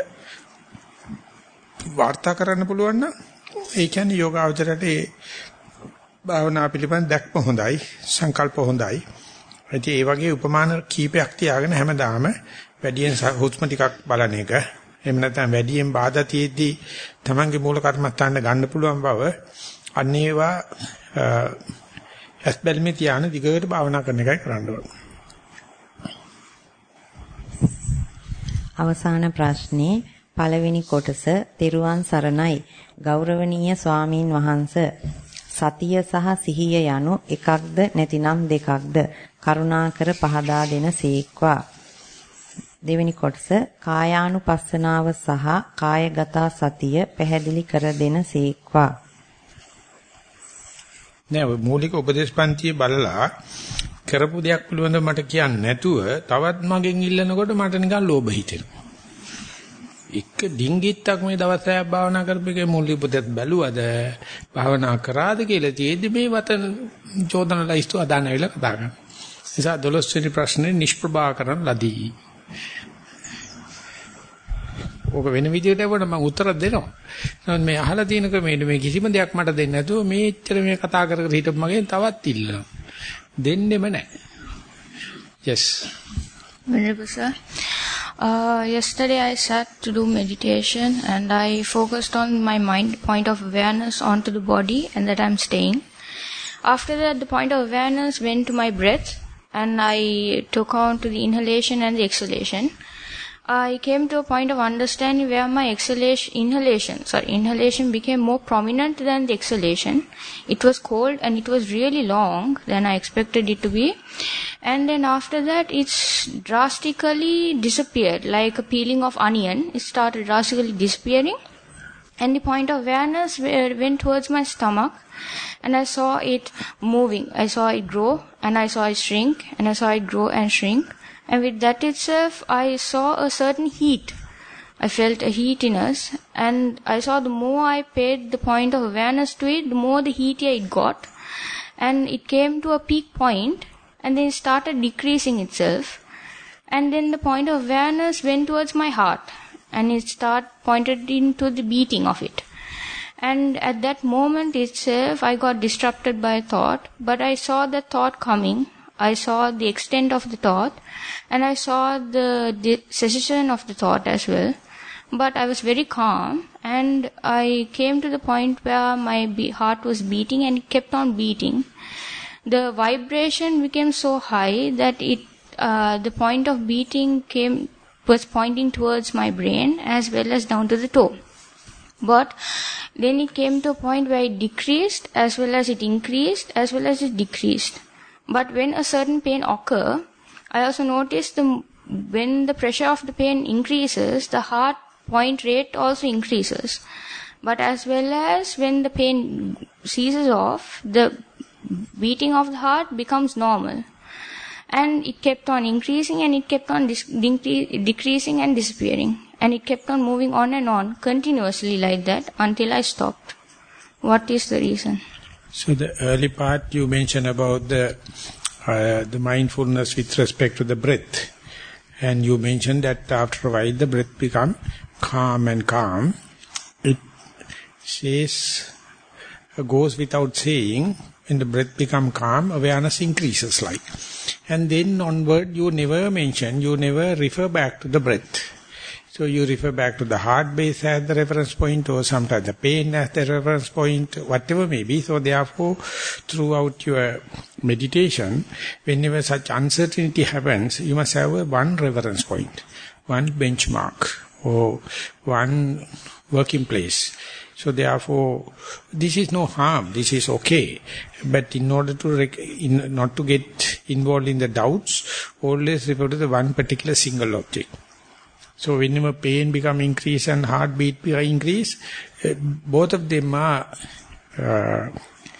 වාර්තා කරන්න පුළුවන් නම් ඒ කියන්නේ යෝගාවචරයට ඒ භාවනා පිළිබඳ දැක්ම හොඳයි සංකල්ප හොඳයි. ඒ වගේ උපමාන කීපයක් තියාගෙන හැමදාම වැඩියෙන් හුස්ම ටිකක් බලන එක එහෙම නැත්නම් වැඩියෙන් බාධා තියෙද්දි Tamange මූල කර්මස්ථාන ගන්න පුළුවන් බව අන්නේවා ඇස්බල්මේ තියාන දිගට භාවනා කරන එකයි කරන්න ඕනේ. අවසාන ප්‍රශ්නේ පළවෙනි කොටස තෙරුවන් සරණයි. ගෞරවනීය ස්වාමින් වහන්සේ සතිය සහ සිහිය යනු එකක්ද නැතිනම් දෙකක්ද කරුණාකර පහදා දෙන සීක්වා. දෙවෙනි කොටස කායානුපස්සනාව සහ කායගත සතිය පැහැදිලි කර දෙන සීක්වා. නෑ මූලික උපදේශ පන්තියේ බලලා කරපු දෙයක් පිළිබඳව මට කියන්නේ නැතුව තවත් මගෙන් ඉල්ලනකොට මට නිකන් ලෝභ හිතෙනවා. එක ඩිංගිත්තක් මේ දවස් හයක් භාවනා කරපේකේ මූලික උපදේශ බැලුවද භාවනා කරාද කියලා තියෙද්දි මේ වතන චෝදන ලයිස්තු අදාන වෙලා කතා කරනවා. නිසා දොළොස් වෙනි ප්‍රශ්නේ නිෂ්ප්‍රභාකරන ලදී. ඕක වෙන විදිහට වුණා මම උත්තර දෙනවා. නමුත් මේ අහලා තියෙන ක්‍රමයේ මේ කිසිම දෙයක් මට දෙන්නේ නැතුව මේච්චර මේ කතා කර කර හිටපු මගෙන් තවත් ඉල්ලනවා. දෙන්නෙම නැහැ. Yes. Venerable sir, uh, yesterday I sat to do meditation and I focused on my mind point of awareness onto the body and that I'm staying. After that, the point of awareness went to my breath and I took on to the inhalation and the exhalation. I came to a point of understanding where my exhalation, inhalation, sorry, inhalation became more prominent than the exhalation. It was cold and it was really long than I expected it to be. And then after that, it's drastically disappeared, like a peeling of onion. It started drastically disappearing. And the point of awareness went towards my stomach. And I saw it moving. I saw it grow and I saw it shrink and I saw it grow and shrink. And with that itself, I saw a certain heat. I felt a heatiness. And I saw the more I paid the point of awareness to it, the more the heatier it got. And it came to a peak point, and then it started decreasing itself. And then the point of awareness went towards my heart. And it started pointed into the beating of it. And at that moment itself, I got disrupted by a thought. But I saw the thought coming. I saw the extent of the thought, and I saw the, the cessation of the thought as well. But I was very calm, and I came to the point where my be- heart was beating, and it kept on beating. The vibration became so high that it, uh, the point of beating came was pointing towards my brain as well as down to the toe. But then it came to a point where it decreased as well as it increased as well as it decreased. But when a certain pain occurred, I also noticed the when the pressure of the pain increases, the heart point rate also increases. But as well as when the pain ceases off, the beating of the heart becomes normal. And it kept on increasing and it kept on dis- decre- decreasing and disappearing. And it kept on moving on and on, continuously like that, until I stopped. What is the reason? So the early part you mentioned about the uh, the mindfulness with respect to the breath. And you mentioned that after a while the breath become calm and calm. It says, goes without saying, when the breath become calm, awareness increases like. And then onward you never mention, you never refer back to the breath. So you refer back to the heart base as the reference point, or sometimes the pain as the reference point, whatever may be. So therefore, throughout your meditation, whenever such uncertainty happens, you must have a one reference point, one benchmark, or one working place. So therefore, this is no harm, this is okay. But in order to, rec- in, not to get involved in the doubts, always refer to the one particular single object. So whenever pain become increase and heartbeat become increase, uh, both of them are uh,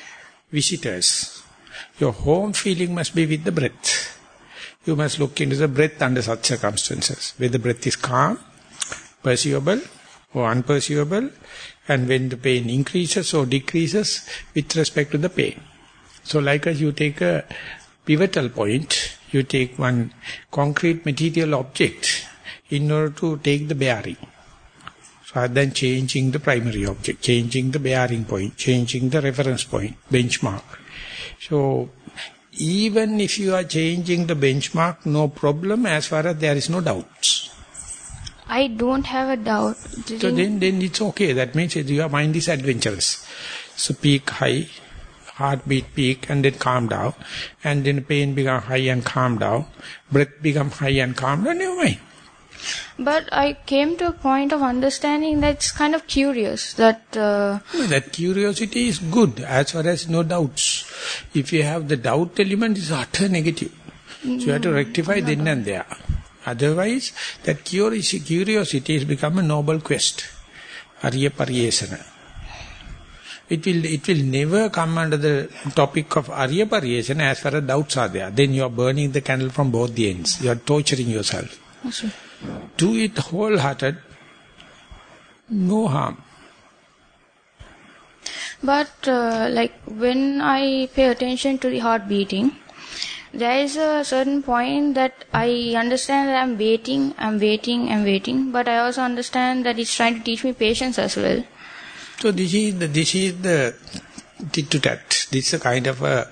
visitors. Your home feeling must be with the breath. You must look into the breath under such circumstances, where the breath is calm, perceivable or unperceivable, and when the pain increases or decreases with respect to the pain. So like as you take a pivotal point, you take one concrete material object in order to take the bearing. So rather than changing the primary object, changing the bearing point, changing the reference point, benchmark. So even if you are changing the benchmark, no problem as far as there is no doubts. I don't have a doubt. So then, then it's okay. That means your mind is adventurous. So peak high, heartbeat peak, and then calm down. And then pain become high and calm down. Breath become high and calm down. Never mind. But I came to a point of understanding that's kind of curious. That uh, no, that curiosity is good as far as no doubts. If you have the doubt element, it's utter negative. So you have to rectify then and there. Otherwise, that curiosity has become a noble quest. Arya Paryesana. It will, it will never come under the topic of Arya Paryesana as far as doubts are there. Then you are burning the candle from both the ends. You are torturing yourself. Yes, Do it wholehearted, no harm. But uh, like when I pay attention to the heart beating, there is a certain point that I understand that I'm waiting, I'm waiting, I'm waiting, but I also understand that it's trying to teach me patience as well. So this is the, this is the tit-to-tat. This is a kind of a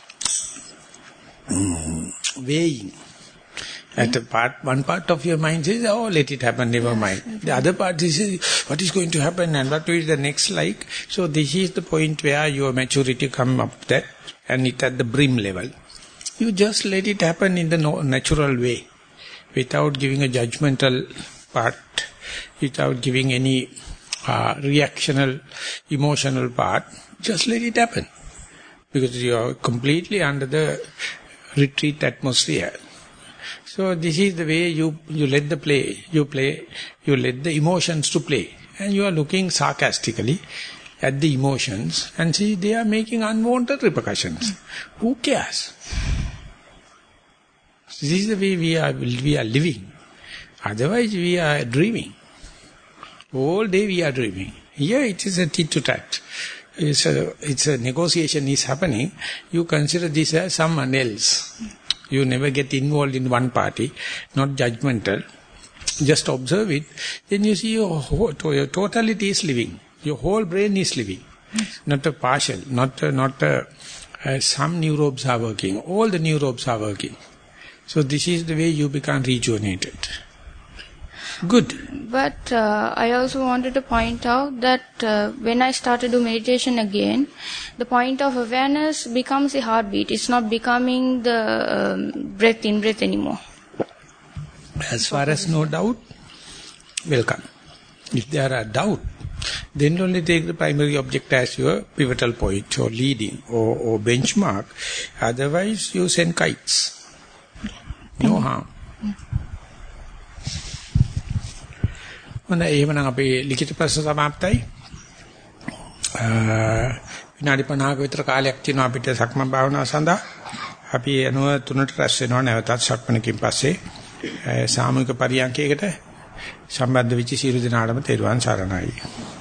um, weighing. At a part, one part of your mind says, oh, let it happen, never mind. The other part is, what is going to happen and what is the next like? So this is the point where your maturity come up that, and it at the brim level. You just let it happen in the no, natural way, without giving a judgmental part, without giving any uh, reactional, emotional part. Just let it happen. Because you are completely under the retreat atmosphere. So this is the way you, you let the play, you play, you let the emotions to play. And you are looking sarcastically at the emotions and see they are making unwanted repercussions. Mm. Who cares? This is the way we are, we are living. Otherwise we are dreaming. All day we are dreaming. Here it is a tit-to-tat. It's a, it's a negotiation is happening. You consider this as someone else. You never get involved in one party, not judgmental. Just observe it. Then you see your, whole, your totality is living. Your whole brain is living. Yes. Not a partial, not a, not a, uh, some neurobes are working. All the neurobes are working. So this is the way you become rejuvenated. Good. But uh, I also wanted to point out that uh, when I started to do meditation again, the point of awareness becomes the heartbeat. It's not becoming the um, breath in, breath anymore. As far as no doubt, welcome. If there are doubt, then only take the primary object as your pivotal point or leading or, or benchmark. Otherwise, you send kites. No harm. හොඳයි එහෙමනම් අපේ ලිඛිත ප්‍රශ්න සමාප්තයි. විනාඩි පනහක විතර කාලයක් තියෙනවා අපිට සක්මන් භාවනාව සඳහා. අපි අනුව තුනට රැස් වෙනවා නැවතත් සක්මනකින් පස්සේ සාමූහික පරියන්කයකට සම්බන්ධ වෙච්ච සියලු දෙනාටම තෙරුවන් සරණයි.